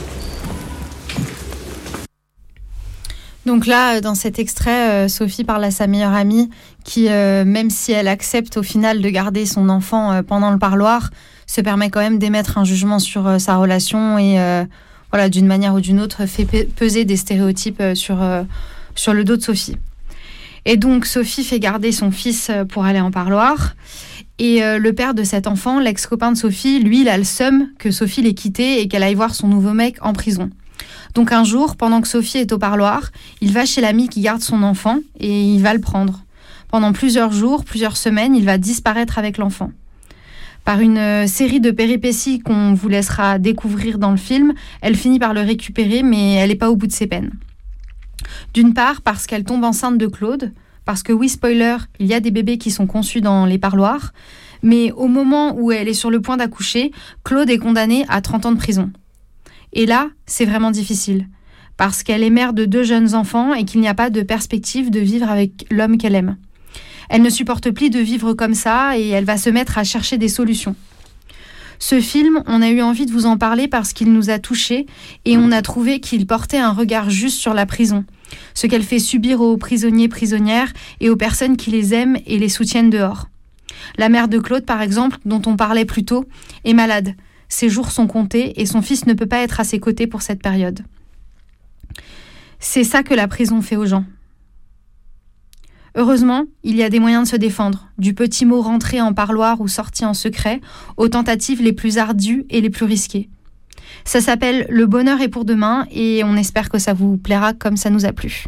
Donc là, dans cet extrait, Sophie parle à sa meilleure amie qui, même si elle accepte au final de garder son enfant pendant le parloir, se permet quand même d'émettre un jugement sur sa relation et voilà, d'une manière ou d'une autre fait peser des stéréotypes sur le dos de Sophie. Et donc Sophie fait garder son fils pour aller en parloir. Et le père de cet enfant, l'ex-copain de Sophie, lui, il a le seum que Sophie l'ait quitté et qu'elle aille voir son nouveau mec en prison. Donc un jour, pendant que Sophie est au parloir, il va chez l'ami qui garde son enfant et il va le prendre. Pendant plusieurs jours, plusieurs semaines, il va disparaître avec l'enfant. Par une série de péripéties qu'on vous laissera découvrir dans le film, elle finit par le récupérer, mais elle n'est pas au bout de ses peines. D'une part, parce qu'elle tombe enceinte de Claude, parce que oui, spoiler, il y a des bébés qui sont conçus dans les parloirs, mais au moment où elle est sur le point d'accoucher, Claude est condamné à 30 ans de prison. Et là, c'est vraiment difficile, parce qu'elle est mère de 2 jeunes enfants et qu'il n'y a pas de perspective de vivre avec l'homme qu'elle aime. Elle ne supporte plus de vivre comme ça et elle va se mettre à chercher des solutions. Ce film, on a eu envie de vous en parler parce qu'il nous a touchés et on a trouvé qu'il portait un regard juste sur la prison, ce qu'elle fait subir aux prisonniers, prisonnières et aux personnes qui les aiment et les soutiennent dehors. La mère de Claude, par exemple, dont on parlait plus tôt, est malade. Ses jours sont comptés et son fils ne peut pas être à ses côtés pour cette période. C'est ça que la prison fait aux gens. Heureusement, il y a des moyens de se défendre, du petit mot rentré en parloir ou sorti en secret, aux tentatives les plus ardues et les plus risquées. Ça s'appelle « Le bonheur est pour demain » et on espère que ça vous plaira comme ça nous a plu.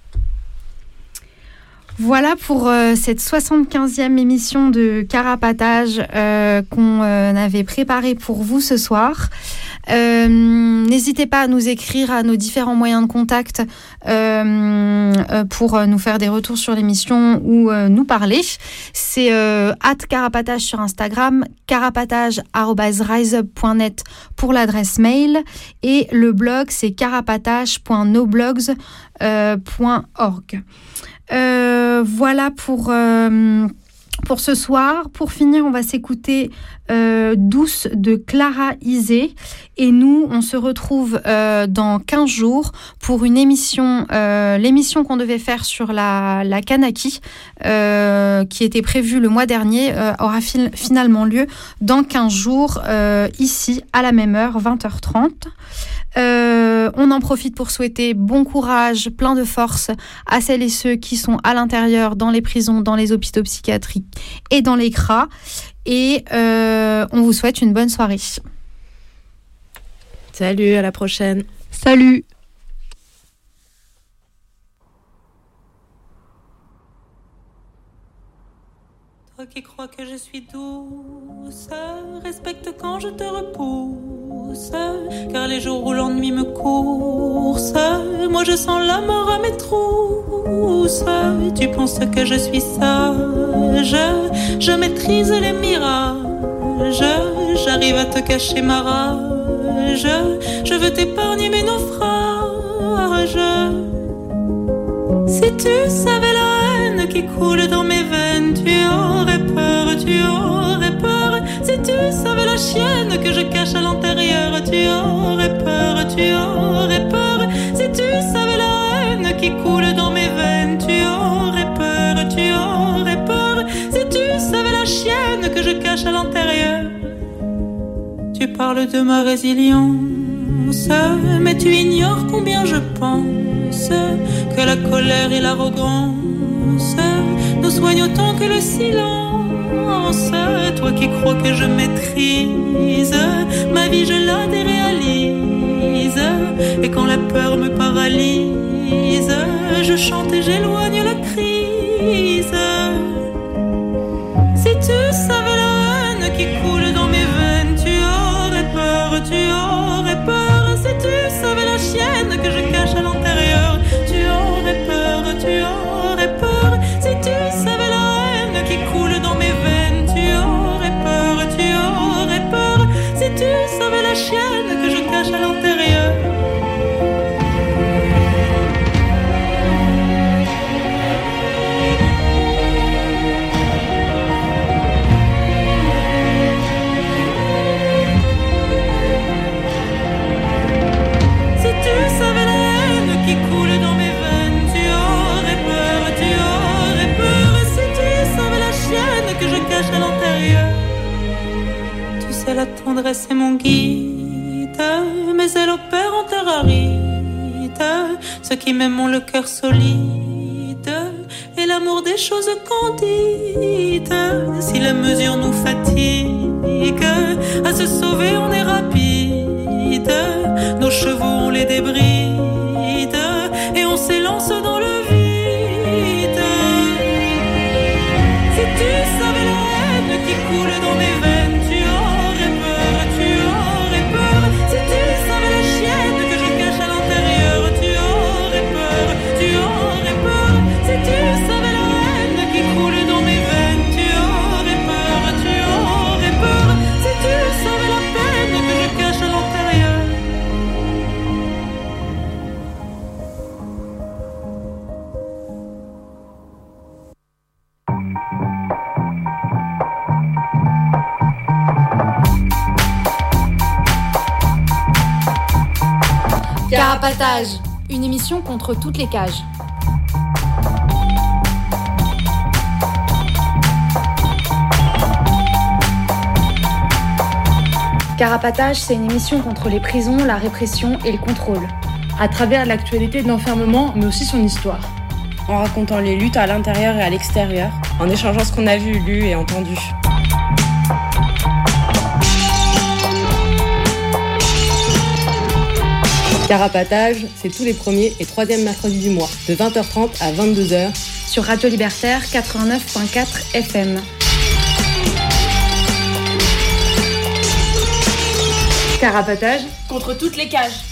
Voilà pour cette 75e émission de Carapatage qu'on avait préparée pour vous ce soir. N'hésitez pas à nous écrire à nos différents moyens de contact pour nous faire des retours sur l'émission ou nous parler. C'est @carapatage sur Instagram, carapatage@riseup.net pour l'adresse mail et le blog c'est carapatage.noblogs.org. Voilà pour ce soir. Pour finir, on va s'écouter Douce de Clara Isé. Et nous, on se retrouve dans 15 jours pour une émission, l'émission qu'on devait faire sur la Kanaki, qui était prévue le mois dernier, aura finalement lieu dans 15 jours, ici, à la même heure, 20h30. On en profite pour souhaiter bon courage, plein de force à celles et ceux qui sont à l'intérieur, dans les prisons, dans les hôpitaux psychiatriques et dans les CRA. Et on vous souhaite une bonne soirée. Salut, à la prochaine. Salut. Toi qui crois que je suis douce, respecte quand je te repousse, car les jours où l'ennui me course, moi je sens la mort à mes trousses. Tu penses que je suis sage, je maîtrise les mirages, j'arrive à te cacher ma rage, je veux t'épargner mes naufrages. Si tu savais la haine qui coule dans mes veines, tu aurais peur, tu aurais peur. Si tu savais la chienne que je cache à l'intérieur, tu aurais peur, tu aurais peur. Si tu savais la haine qui coule dans mes veines, tu aurais peur, tu aurais peur. Si tu savais la chienne que je cache à l'intérieur. Tu parles de ma résilience, mais tu ignores combien je pense que la colère et l'arrogance nous soignent autant que le silence. Toi qui crois que je maîtrise ma vie, je la déréalise. Et quand la peur me paralyse, je chante et j'éloigne la crise. Si tu savais la haine qui coule dans mes veines, tu aurais peur, tu aurais peur. Si tu savais la chienne que je cache à l'intérieur, tu aurais peur, tu aurais peur. Si tu savais la haine qui coule dans mes veines, tu aurais peur, tu aurais peur. Si tu savais la chienne que je cache à l'intérieur. À l'intérieur, tu sais la tendresse est mon guide, mais elle opère en terre aride. Ceux qui m'aiment ont le cœur solide et l'amour des choses candides. Si la mesure nous fatigue, à se sauver on est rapide. Nos chevaux on les débride et on s'élance dans le vide. Carapatage, une émission contre toutes les cages. Carapatage, c'est une émission contre les prisons, la répression et le contrôle. À travers l'actualité de l'enfermement, mais aussi son histoire. En racontant les luttes à l'intérieur et à l'extérieur. En échangeant ce qu'on a vu, lu et entendu. Carapatage, c'est tous les premiers et troisièmes mercredis du mois, de 20h30 à 22h. Sur Radio Libertaire 89.4 FM. Carapatage contre toutes les cages.